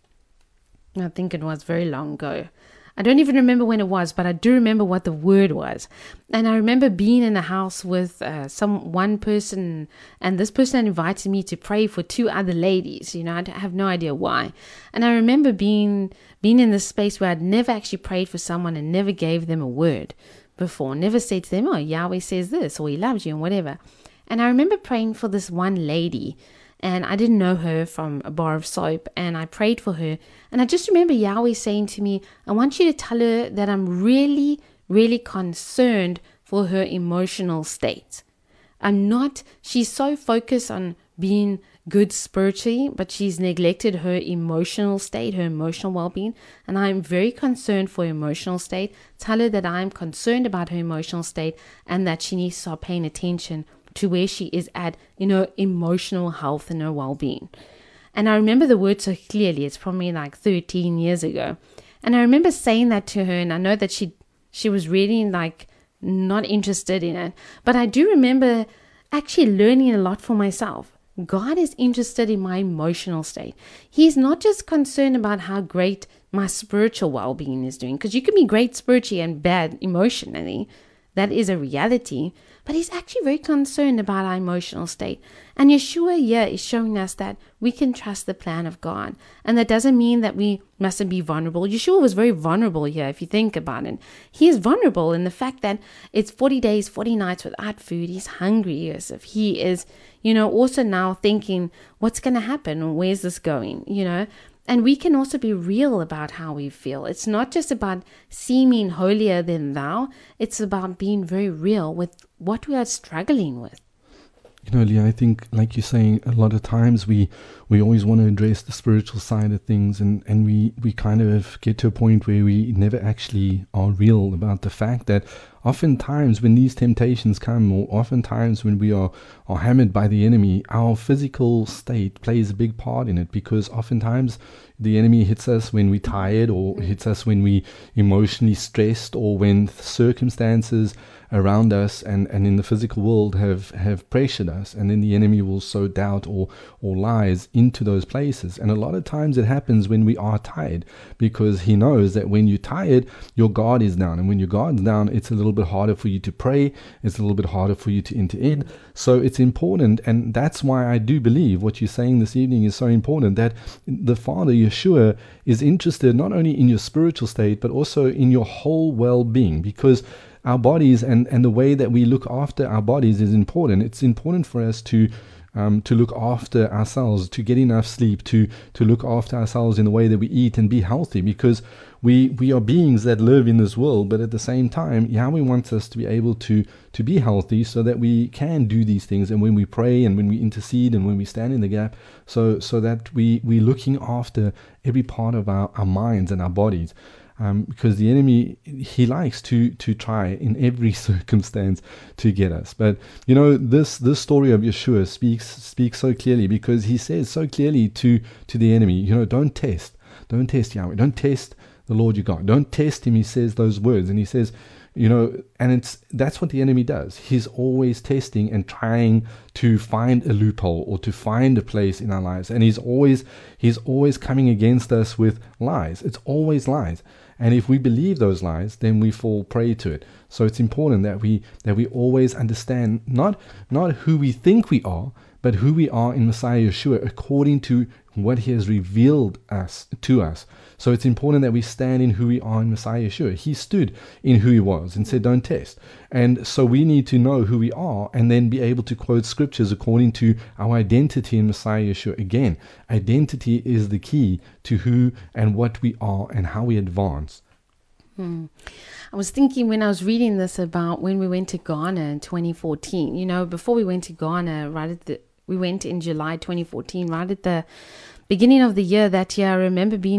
I think it was very long ago. I don't even remember when it was, but I do remember what the word was. And I remember being in a house with uh, some one person, and this person invited me to pray for two other ladies. You know, I have no idea why. And I remember being being in this space where I'd never actually prayed for someone and never gave them a word before. Never said to them, oh, Yahweh says this, or he loves you, and whatever. And I remember praying for this one lady, and I didn't know her from a bar of soap, and I prayed for her. And I just remember Yahweh saying to me, I want you to tell her that I'm really, really concerned for her emotional state. I'm not, she's so focused on being good spiritually, but she's neglected her emotional state, her emotional well-being. And I'm very concerned for her emotional state. Tell her that I'm concerned about her emotional state and that she needs to start paying attention to where she is at in her emotional health and her well-being. And I remember the word so clearly. It's probably like thirteen years ago. And I remember saying that to her, and I know that she she was really like not interested in it. But I do remember actually learning a lot for myself. God is interested in my emotional state. He's not just concerned about how great my spiritual well-being is doing, because you can be great spiritually and bad emotionally. That is a reality. But he's actually very concerned about our emotional state. And Yeshua here is showing us that we can trust the plan of God. And that doesn't mean that we mustn't be vulnerable. Yeshua was very vulnerable here, if you think about it. He is vulnerable in the fact that it's forty days, forty nights without food. He's hungry, as if he is, you know, also now thinking, what's going to happen? Where's this going? You know, and we can also be real about how we feel. It's not just about seeming holier than thou. It's about being very real with what we are struggling with. You know, Leah, I think, like you're saying, a lot of times we, we always want to address the spiritual side of things, and, and we, we kind of get to a point where we never actually are real about the fact that oftentimes when these temptations come, or oftentimes when we are, are hammered by the enemy, our physical state plays a big part in it, because oftentimes the enemy hits us when we're tired, or hits us when we emotionally stressed, or when circumstances around us and, and in the physical world have, have pressured us, and then the enemy will sow doubt or, or lies into those places. And a lot of times it happens when we are tired, because he knows that when you're tired, your guard is down, and when your guard's down, it's a little bit harder for you to pray, it's a little bit harder for you to enter in. So it's important, and that's why I do believe what you're saying this evening is so important, that the Father, Yeshua, is interested not only in your spiritual state, but also in your whole well-being, because our bodies and, and the way that we look after our bodies is important. It's important for us to um, to look after ourselves, to get enough sleep, to to look after ourselves in the way that we eat and be healthy, because we we are beings that live in this world, but at the same time, Yahweh wants us to be able to to be healthy so that we can do these things, and when we pray and when we intercede and when we stand in the gap, so so that we we looking after every part of our, our minds and our bodies. Um, because the enemy, he likes to to try in every circumstance to get us. But you know, this this story of Yeshua speaks speaks so clearly, because he says so clearly to to the enemy, you know, don't test, don't test Yahweh, don't test the Lord your God, don't test him. He says those words, and he says, you know, and it's that's what the enemy does. He's always testing and trying to find a loophole or to find a place in our lives, and he's always he's always coming against us with lies. It's always lies. And if we believe those lies, then we fall prey to it. So it's important that we that we always understand not not who we think we are, but who we are in Messiah Yeshua, according to what he has revealed us to us. So it's important that we stand in who we are in Messiah Yeshua. He stood in who he was and said, don't test. And so we need to know who we are, and then be able to quote scriptures according to our identity in Messiah Yeshua. Again, identity is the key to who and what we are and how we advance. Hmm. I was thinking when I was reading this about when we went to Ghana in twenty fourteen. You know, before we went to Ghana, right at the we went in July twenty fourteen, right at the beginning of the year that year. I remember being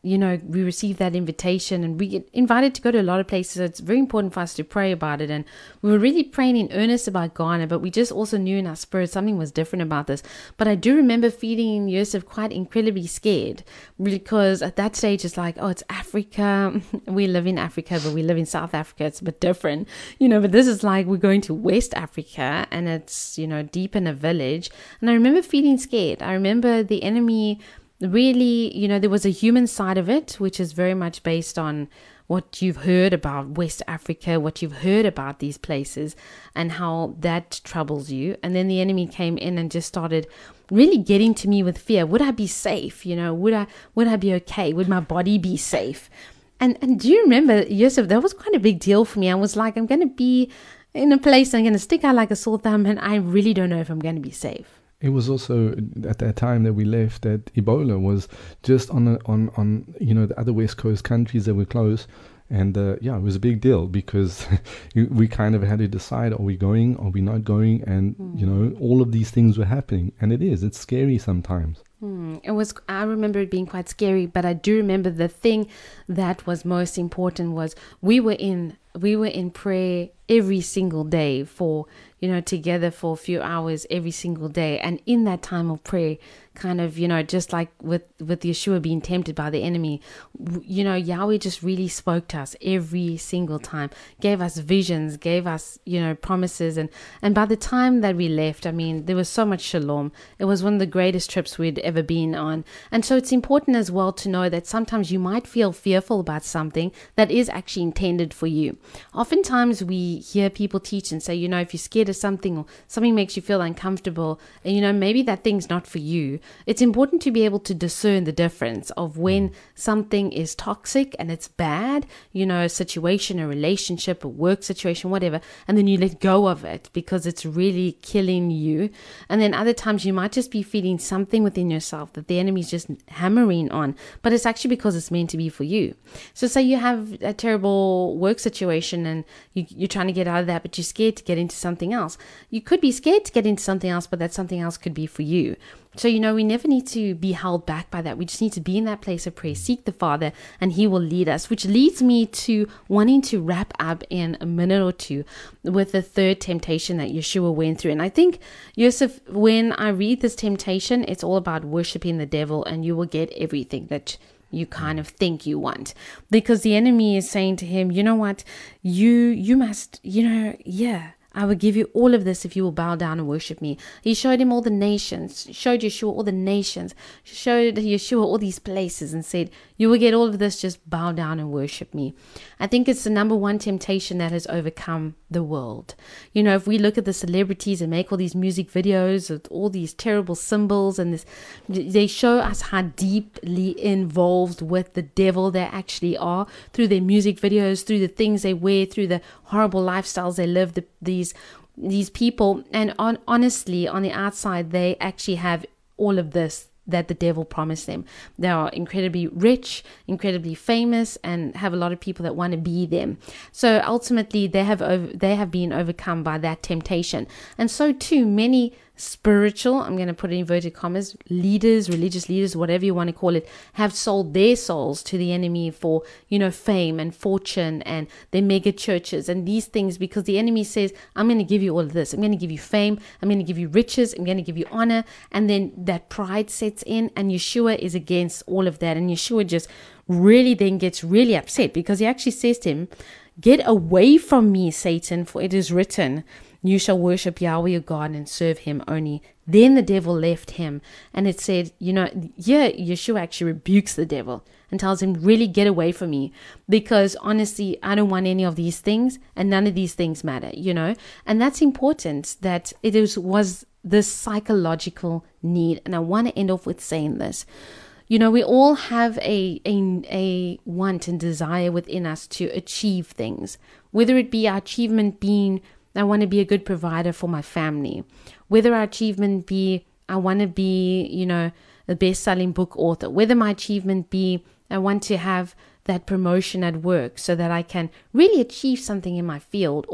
you know, we received that invitation and we get invited to go to a lot of places. So it's very important for us to pray about it. And we were really praying in earnest about Ghana, but we just also knew in our spirit something was different about this. But I do remember feeling Joseph quite incredibly scared, because at that stage it's like, oh, it's Africa. We live in Africa, but we live in South Africa. It's a bit different, you know, but this is like we're going to West Africa and it's, you know, deep in a village. And I remember feeling scared. I remember the enemy really, you know, there was a human side of it, which is very much based on what you've heard about West Africa, what you've heard about these places and how that troubles you. And then the enemy came in and just started really getting to me with fear. Would I be safe? You know, would I, would I be okay? Would my body be safe? And, and do you remember, Joseph, that was quite a big deal for me. I was like, I'm going to be in a place, I'm going to stick out like a sore thumb, and I really don't know if I'm going to be safe. It was also at that time that we left that Ebola was just on the, on on you know the other West Coast countries that were close, and uh, yeah, it was a big deal because we kind of had to decide: are we going? Are we not going? And mm. you know, all of these things were happening, and it is it's scary sometimes. Hmm. It was, I remember it being quite scary, but I do remember the thing that was most important was we were in, we were in prayer every single day for, you know, together for a few hours every single day. And in that time of prayer, kind of, you know, just like with, with Yeshua being tempted by the enemy, you know, Yahweh just really spoke to us every single time, gave us visions, gave us, you know, promises. And, and by the time that we left, I mean, there was so much shalom. It was one of the greatest trips we'd ever been on. And so it's important as well to know that sometimes you might feel fearful about something that is actually intended for you. Oftentimes we hear people teach and say, you know, if you're scared of something or something makes you feel uncomfortable, and, you know, maybe that thing's not for you. It's important to be able to discern the difference of when something is toxic and it's bad, you know, a situation, a relationship, a work situation, whatever, and then you let go of it because it's really killing you. And then other times you might just be feeling something within yourself that the enemy's just hammering on, but it's actually because it's meant to be for you. So say you have a terrible work situation and you, you're trying to get out of that, but you're scared to get into something else. You could be scared to get into something else, but that something else could be for you. So, you know, we never need to be held back by that. We just need to be in that place of prayer, seek the Father, and He will lead us, which leads me to wanting to wrap up in a minute or two with the third temptation that Yeshua went through. And I think, Joseph, when I read this temptation, it's all about worshiping the devil and you will get everything that you kind of think you want, because the enemy is saying to him, you know what, you, you must, you know, yeah, I will give you all of this if you will bow down and worship me. He showed him all the nations, showed Yeshua all the nations, showed Yeshua all these places and said, you will get all of this, just bow down and worship me. I think it's the number one temptation that has overcome the world. You know, if we look at the celebrities and make all these music videos with all these terrible symbols and this, they show us how deeply involved with the devil they actually are through their music videos, through the things they wear, through the horrible lifestyles they live, the, these these people. And on, honestly, on the outside, they actually have all of this that the devil promised them. They are incredibly rich, incredibly famous, and have a lot of people that want to be them. So ultimately, they have over, they have been overcome by that temptation. And so too, many spiritual, I'm going to put in inverted commas, leaders, religious leaders, whatever you want to call it, have sold their souls to the enemy for, you know, fame and fortune and their mega churches and these things, because the enemy says, I'm going to give you all of this. I'm going to give you fame. I'm going to give you riches. I'm going to give you honor. And then that pride sets in, and Yeshua is against all of that. And Yeshua just really then gets really upset, because he actually says to him, get away from me, Satan, for it is written, you shall worship Yahweh your God and serve him only. Then the devil left him. And it said, you know, yeah, Yeshua actually rebukes the devil and tells him, really get away from me, because honestly, I don't want any of these things, and none of these things matter, you know. And that's important, that it is, was this psychological need. And I want to end off with saying this. You know, we all have a, a, a want and desire within us to achieve things, whether it be our achievement being, I want to be a good provider for my family, whether our achievement be, I want to be, you know, a best-selling book author, whether my achievement be, I want to have that promotion at work so that I can really achieve something in my field, or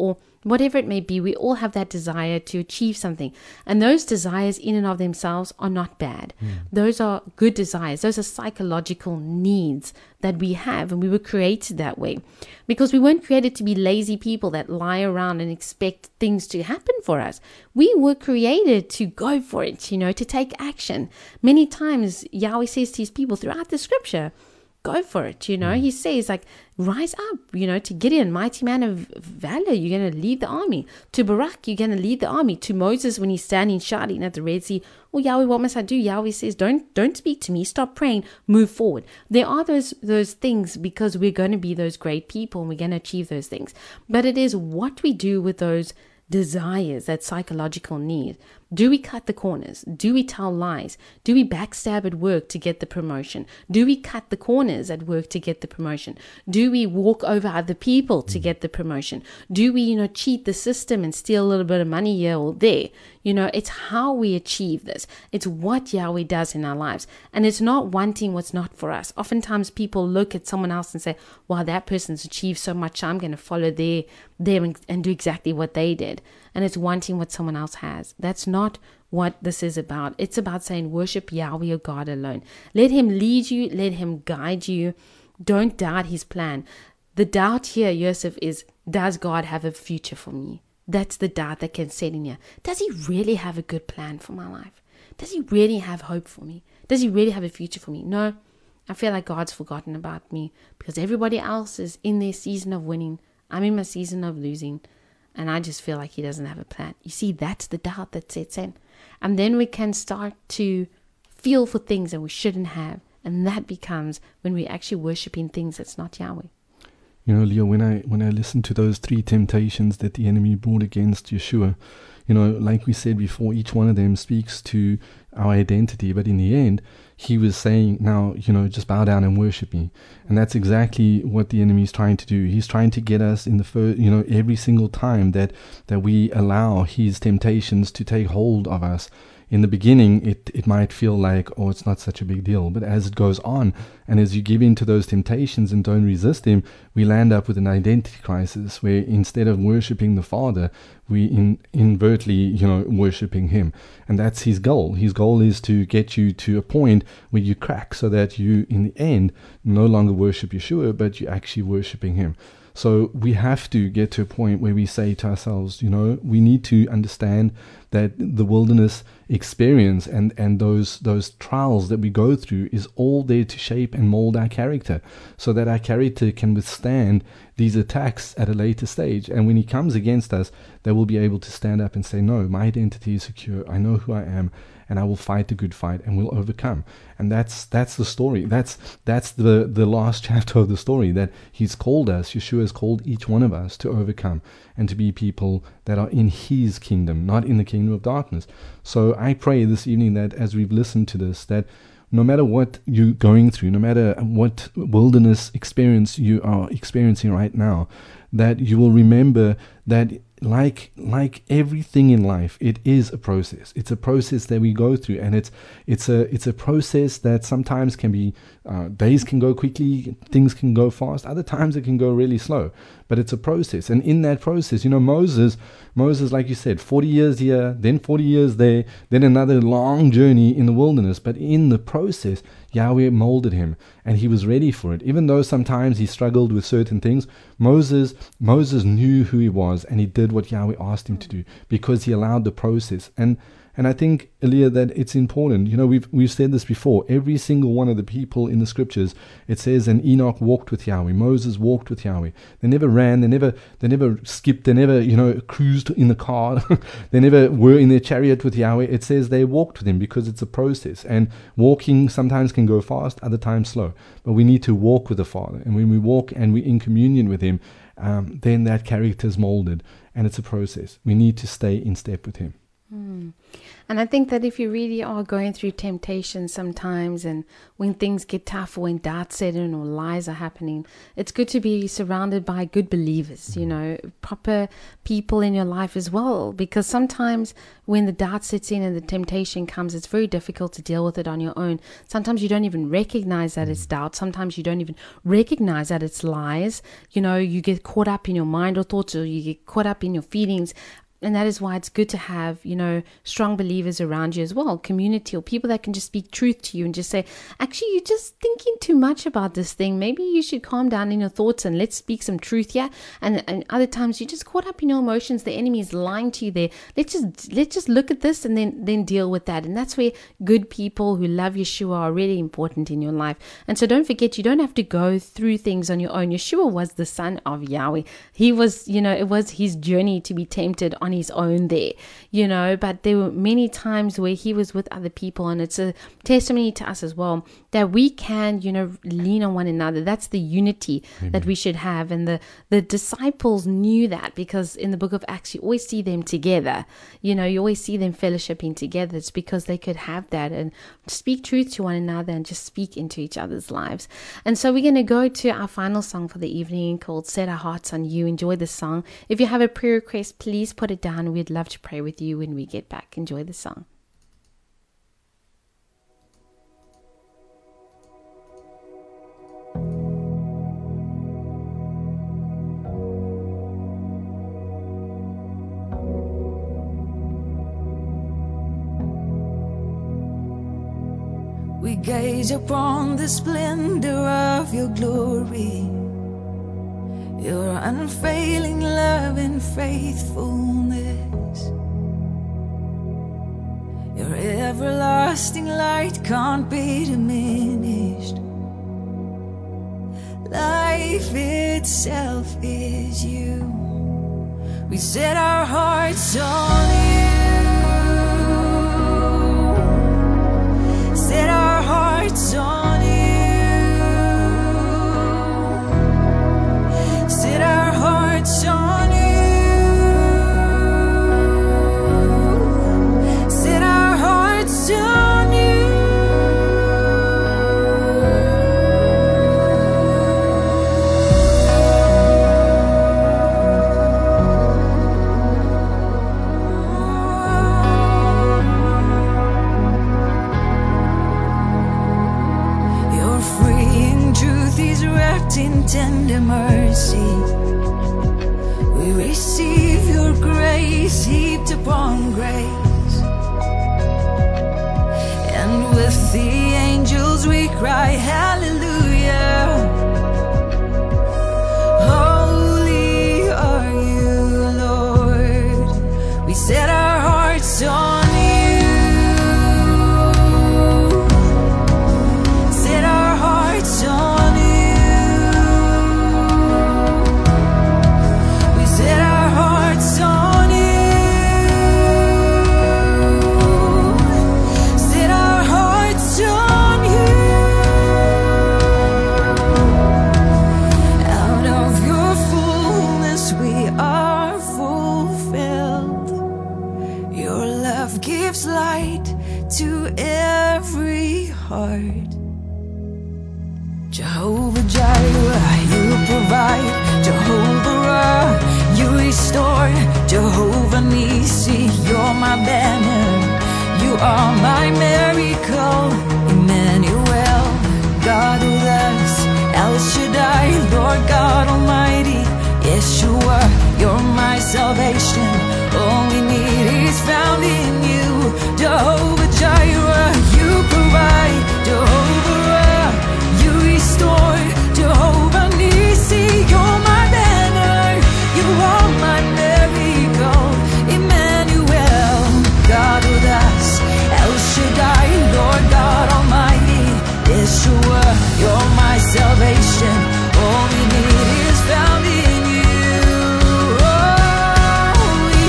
Whatever it may be, we all have that desire to achieve something. And those desires in and of themselves are not bad. Mm. Those are good desires. Those are psychological needs that we have, and we were created that way. Because we weren't created to be lazy people that lie around and expect things to happen for us. We were created to go for it, you know, to take action. Many times Yahweh says to his people throughout the scripture, go for it, you know. Mm. He says, like, rise up, you know, to Gideon, mighty man of valor, you're going to lead the army. To Barak, you're going to lead the army. To Moses, when he's standing shouting at the Red Sea, oh, Yahweh, what must I do? Yahweh says, don't don't speak to me, stop praying, move forward. There are those those things because we're going to be those great people and we're going to achieve those things. But it is what we do with those desires, that psychological need. Do we cut the corners? Do we tell lies? Do we backstab at work to get the promotion? Do we cut the corners at work to get the promotion? Do we walk over other people to get the promotion? Do we, you know, cheat the system and steal a little bit of money here or there? You know, it's how we achieve this. It's what Yahweh does in our lives. And it's not wanting what's not for us. Oftentimes people look at someone else and say, wow, that person's achieved so much, I'm going to follow their, them and, and do exactly what they did. And it's wanting what someone else has. That's not what this is about. It's about saying, worship Yahweh, your God alone. Let him lead you. Let him guide you. Don't doubt his plan. The doubt here, Yosef, is, does God have a future for me? That's the doubt that can set in here. Does he really have a good plan for my life? Does he really have hope for me? Does he really have a future for me? No, I feel like God's forgotten about me because everybody else is in their season of winning. I'm in my season of losing. And I just feel like he doesn't have a plan. You see, that's the doubt that sets in. And then we can start to feel for things that we shouldn't have. And that becomes when we're actually worshiping things that's not Yahweh. You know, Leo, when I when I listen to those three temptations that the enemy brought against Yeshua, you know, like we said before, each one of them speaks to our identity. But in the end, he was saying, now, you know, just bow down and worship me. And that's exactly what the enemy is trying to do. He's trying to get us in the first, you know, every single time that, that we allow his temptations to take hold of us. In the beginning, it, it might feel like, oh, it's not such a big deal. But as it goes on, and as you give in to those temptations and don't resist him, we land up with an identity crisis where instead of worshiping the Father, we in, invertly, you know, worshiping him. And that's his goal. His goal is to get you to a point where you crack so that you, in the end, no longer worship Yeshua, but you're actually worshiping him. So we have to get to a point where we say to ourselves, you know, we need to understand that the wilderness experience and, and those those trials that we go through is all there to shape and mold our character so that our character can withstand these attacks at a later stage. And when he comes against us, they will be able to stand up and say, no, my identity is secure. I know who I am. And I will fight the good fight and will overcome. And that's that's the story. That's that's the, the last chapter of the story, that he's called us, Yeshua has called each one of us to overcome and to be people that are in his kingdom, not in the kingdom of darkness. So I pray this evening that as we've listened to this, that no matter what you're going through, no matter what wilderness experience you are experiencing right now, that you will remember that like like everything in life, it is a process. It's a process that we go through, and it's it's a it's a process that sometimes can be uh, days can go quickly, things can go fast. Other times it can go really slow, but it's a process. And in that process, you know, Moses, Moses, like you said, forty years here, then forty years there, then another long journey in the wilderness. But in the process, Yahweh molded him, and he was ready for it. Even though sometimes he struggled with certain things, Moses Moses knew who he was, and he did what Yahweh asked him to do because he allowed the process. And and I think, Elia, that it's important. You know, we've we've said this before. Every single one of the people in the scriptures, it says, and Enoch walked with Yahweh. Moses walked with Yahweh. They never ran. They never they never skipped. They never, you know, cruised in the car. They never were in their chariot with Yahweh. It says they walked with him because it's a process. And walking sometimes can go fast, other times slow. But we need to walk with the Father. And when we walk and we're in communion with him, um, then that character is molded. And it's a process. We need to stay in step with him. Mm. And I think that if you really are going through temptation sometimes, and when things get tough, or when doubts set in or lies are happening, it's good to be surrounded by good believers, you know, proper people in your life as well. Because sometimes when the doubt sets in and the temptation comes, it's very difficult to deal with it on your own. Sometimes you don't even recognize that it's doubt. Sometimes you don't even recognize that it's lies. You know, you get caught up in your mind or thoughts, or you get caught up in your feelings. And that is why it's good to have, you know, strong believers around you as well, community, or people that can just speak truth to you and just say, actually, you're just thinking too much about this thing. Maybe you should calm down in your thoughts and let's speak some truth here. And, and other times you're just caught up in your emotions. The enemy is lying to you there. Let's just let's just look at this and then, then deal with that. And that's where good people who love Yeshua are really important in your life. And so don't forget, you don't have to go through things on your own. Yeshua was the son of Yahweh. He was, you know, it was his journey to be tempted on his own there, you know, but there were many times where he was with other people, and it's a testimony to us as well that we can, you know, lean on one another. That's the unity Amen. That we should have. And the the disciples knew that, because in the book of Acts you always see them together, you know, you always see them fellowshipping together. It's because they could have that and speak truth to one another and just speak into each other's lives. And so we're going to go to our final song for the evening called Set Our Hearts on You. Enjoy the song. If you have a prayer request, please put it down. We'd love to pray with you when we get back. Enjoy the song. We gaze upon the splendor of your glory, your unfailing love and faithfulness. Your everlasting light can't be diminished. Life itself is you. We set our hearts on you. Set our hearts on you. Set our hearts on you. Set our hearts on you. Your freeing truth is wrapped in tender mercy. We receive your grace heaped upon grace, and with the angels we cry hallelujah. Holy are you, Lord. We set our hearts on you. Set our hearts on you. We set our hearts on you. Set our hearts on you. Out of your fullness we are fulfilled. Your love gives light to every heart. Jehovah Jireh, you provide. Jehovah Ra, you restore. Jehovah Nisi, you're my banner. You are my miracle. Emmanuel, God with us. El Shaddai, Lord God Almighty. Yeshua, you're my salvation. All we need is found in you. Jehovah Jireh, you provide. Jehovah Ra, you restore. Jehovah Nisi, you're my banner. You are my miracle. Emmanuel, God with us. El Shaddai, Lord God Almighty. Yeshua, you're my salvation. All we need is found in you. Oh,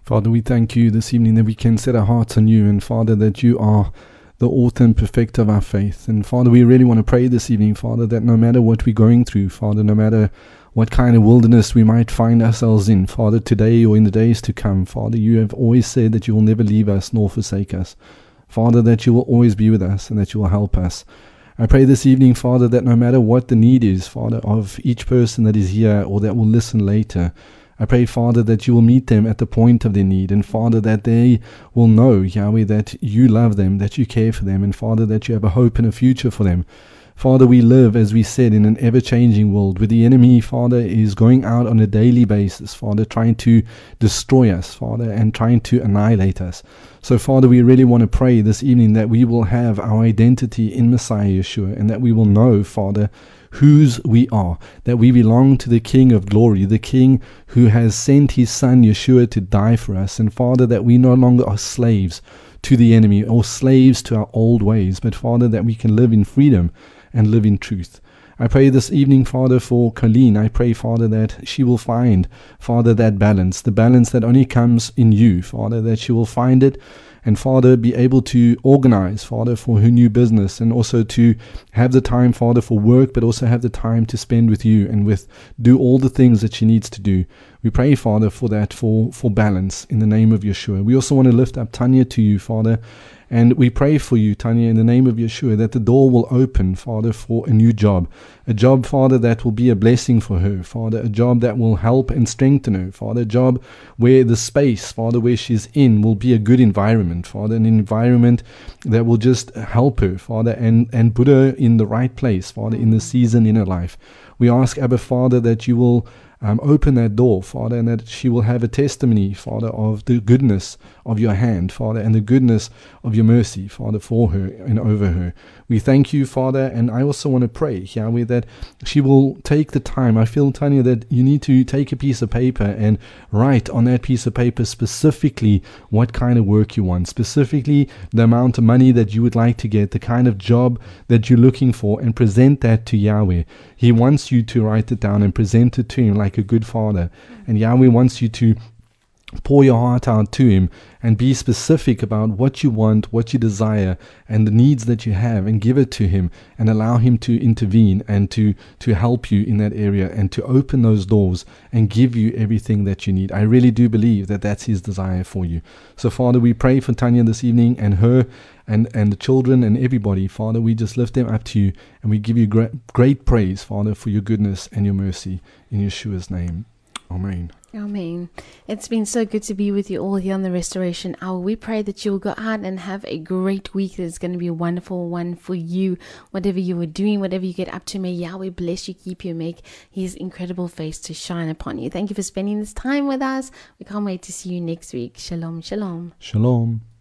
Father, we thank you this evening that we can set our hearts on you, and Father, that you are the author and perfecter of our faith. And Father, we really want to pray this evening, Father, that no matter what we're going through, Father, no matter what kind of wilderness we might find ourselves in, Father, today or in the days to come, Father, you have always said that you will never leave us nor forsake us. Father, that you will always be with us and that you will help us. I pray this evening, Father, that no matter what the need is, Father, of each person that is here or that will listen later, I pray, Father, that you will meet them at the point of their need, and Father, that they will know, Yahweh, that you love them, that you care for them, and Father, that you have a hope and a future for them. Father, we live, as we said, in an ever-changing world where the enemy, Father, is going out on a daily basis, Father, trying to destroy us, Father, and trying to annihilate us. So, Father, we really want to pray this evening that we will have our identity in Messiah Yeshua, and that we will know, Father, whose we are, that we belong to the King of glory, the King who has sent his Son Yeshua to die for us, and Father, that we no longer are slaves to the enemy or slaves to our old ways, but Father, that we can live in freedom and live in truth. I pray this evening, Father, for Colleen. I pray, Father, that she will find, Father, that balance, the balance that only comes in you, Father, that she will find it, and Father, be able to organize, Father, for her new business, and also to have the time, Father, for work, but also have the time to spend with you and with do all the things that she needs to do. We pray, Father, for that, for, for balance in the name of Yeshua. We also want to lift up Tanya to you, Father, and we pray for you, Tanya, in the name of Yeshua, that the door will open, Father, for a new job. A job, Father, that will be a blessing for her, Father. A job that will help and strengthen her, Father. A job where the space, Father, where she's in will be a good environment, Father. An environment that will just help her, Father, and, and put her in the right place, Father, in the season in her life. We ask, Abba, Father, that you will Um, open that door, Father, and that she will have a testimony, Father, of the goodness of your hand, Father, and the goodness of your mercy, Father, for her and over her. We thank you, Father, and I also want to pray, Yahweh, that she will take the time. I feel, Tanya, that you need to take a piece of paper and write on that piece of paper specifically what kind of work you want, specifically the amount of money that you would like to get, the kind of job that you're looking for, and present that to Yahweh. He wants you to write it down and present it to him like a good father. And Yahweh wants you to pour your heart out to him and be specific about what you want, what you desire, and the needs that you have, and give it to him and allow him to intervene and to, to help you in that area and to open those doors and give you everything that you need. I really do believe that that's his desire for you. So, Father, we pray for Tanya this evening and her and, and the children and everybody. Father, we just lift them up to you, and we give you great, great praise, Father, for your goodness and your mercy. In Yeshua's name. Amen. Amen. It's been so good to be with you all here on the Restoration Hour. We pray that you will go out and have a great week. It's going to be a wonderful one for you. Whatever you are doing, whatever you get up to, may Yahweh bless you, keep you, make his incredible face to shine upon you. Thank you for spending this time with us. We can't wait to see you next week. Shalom, shalom. Shalom.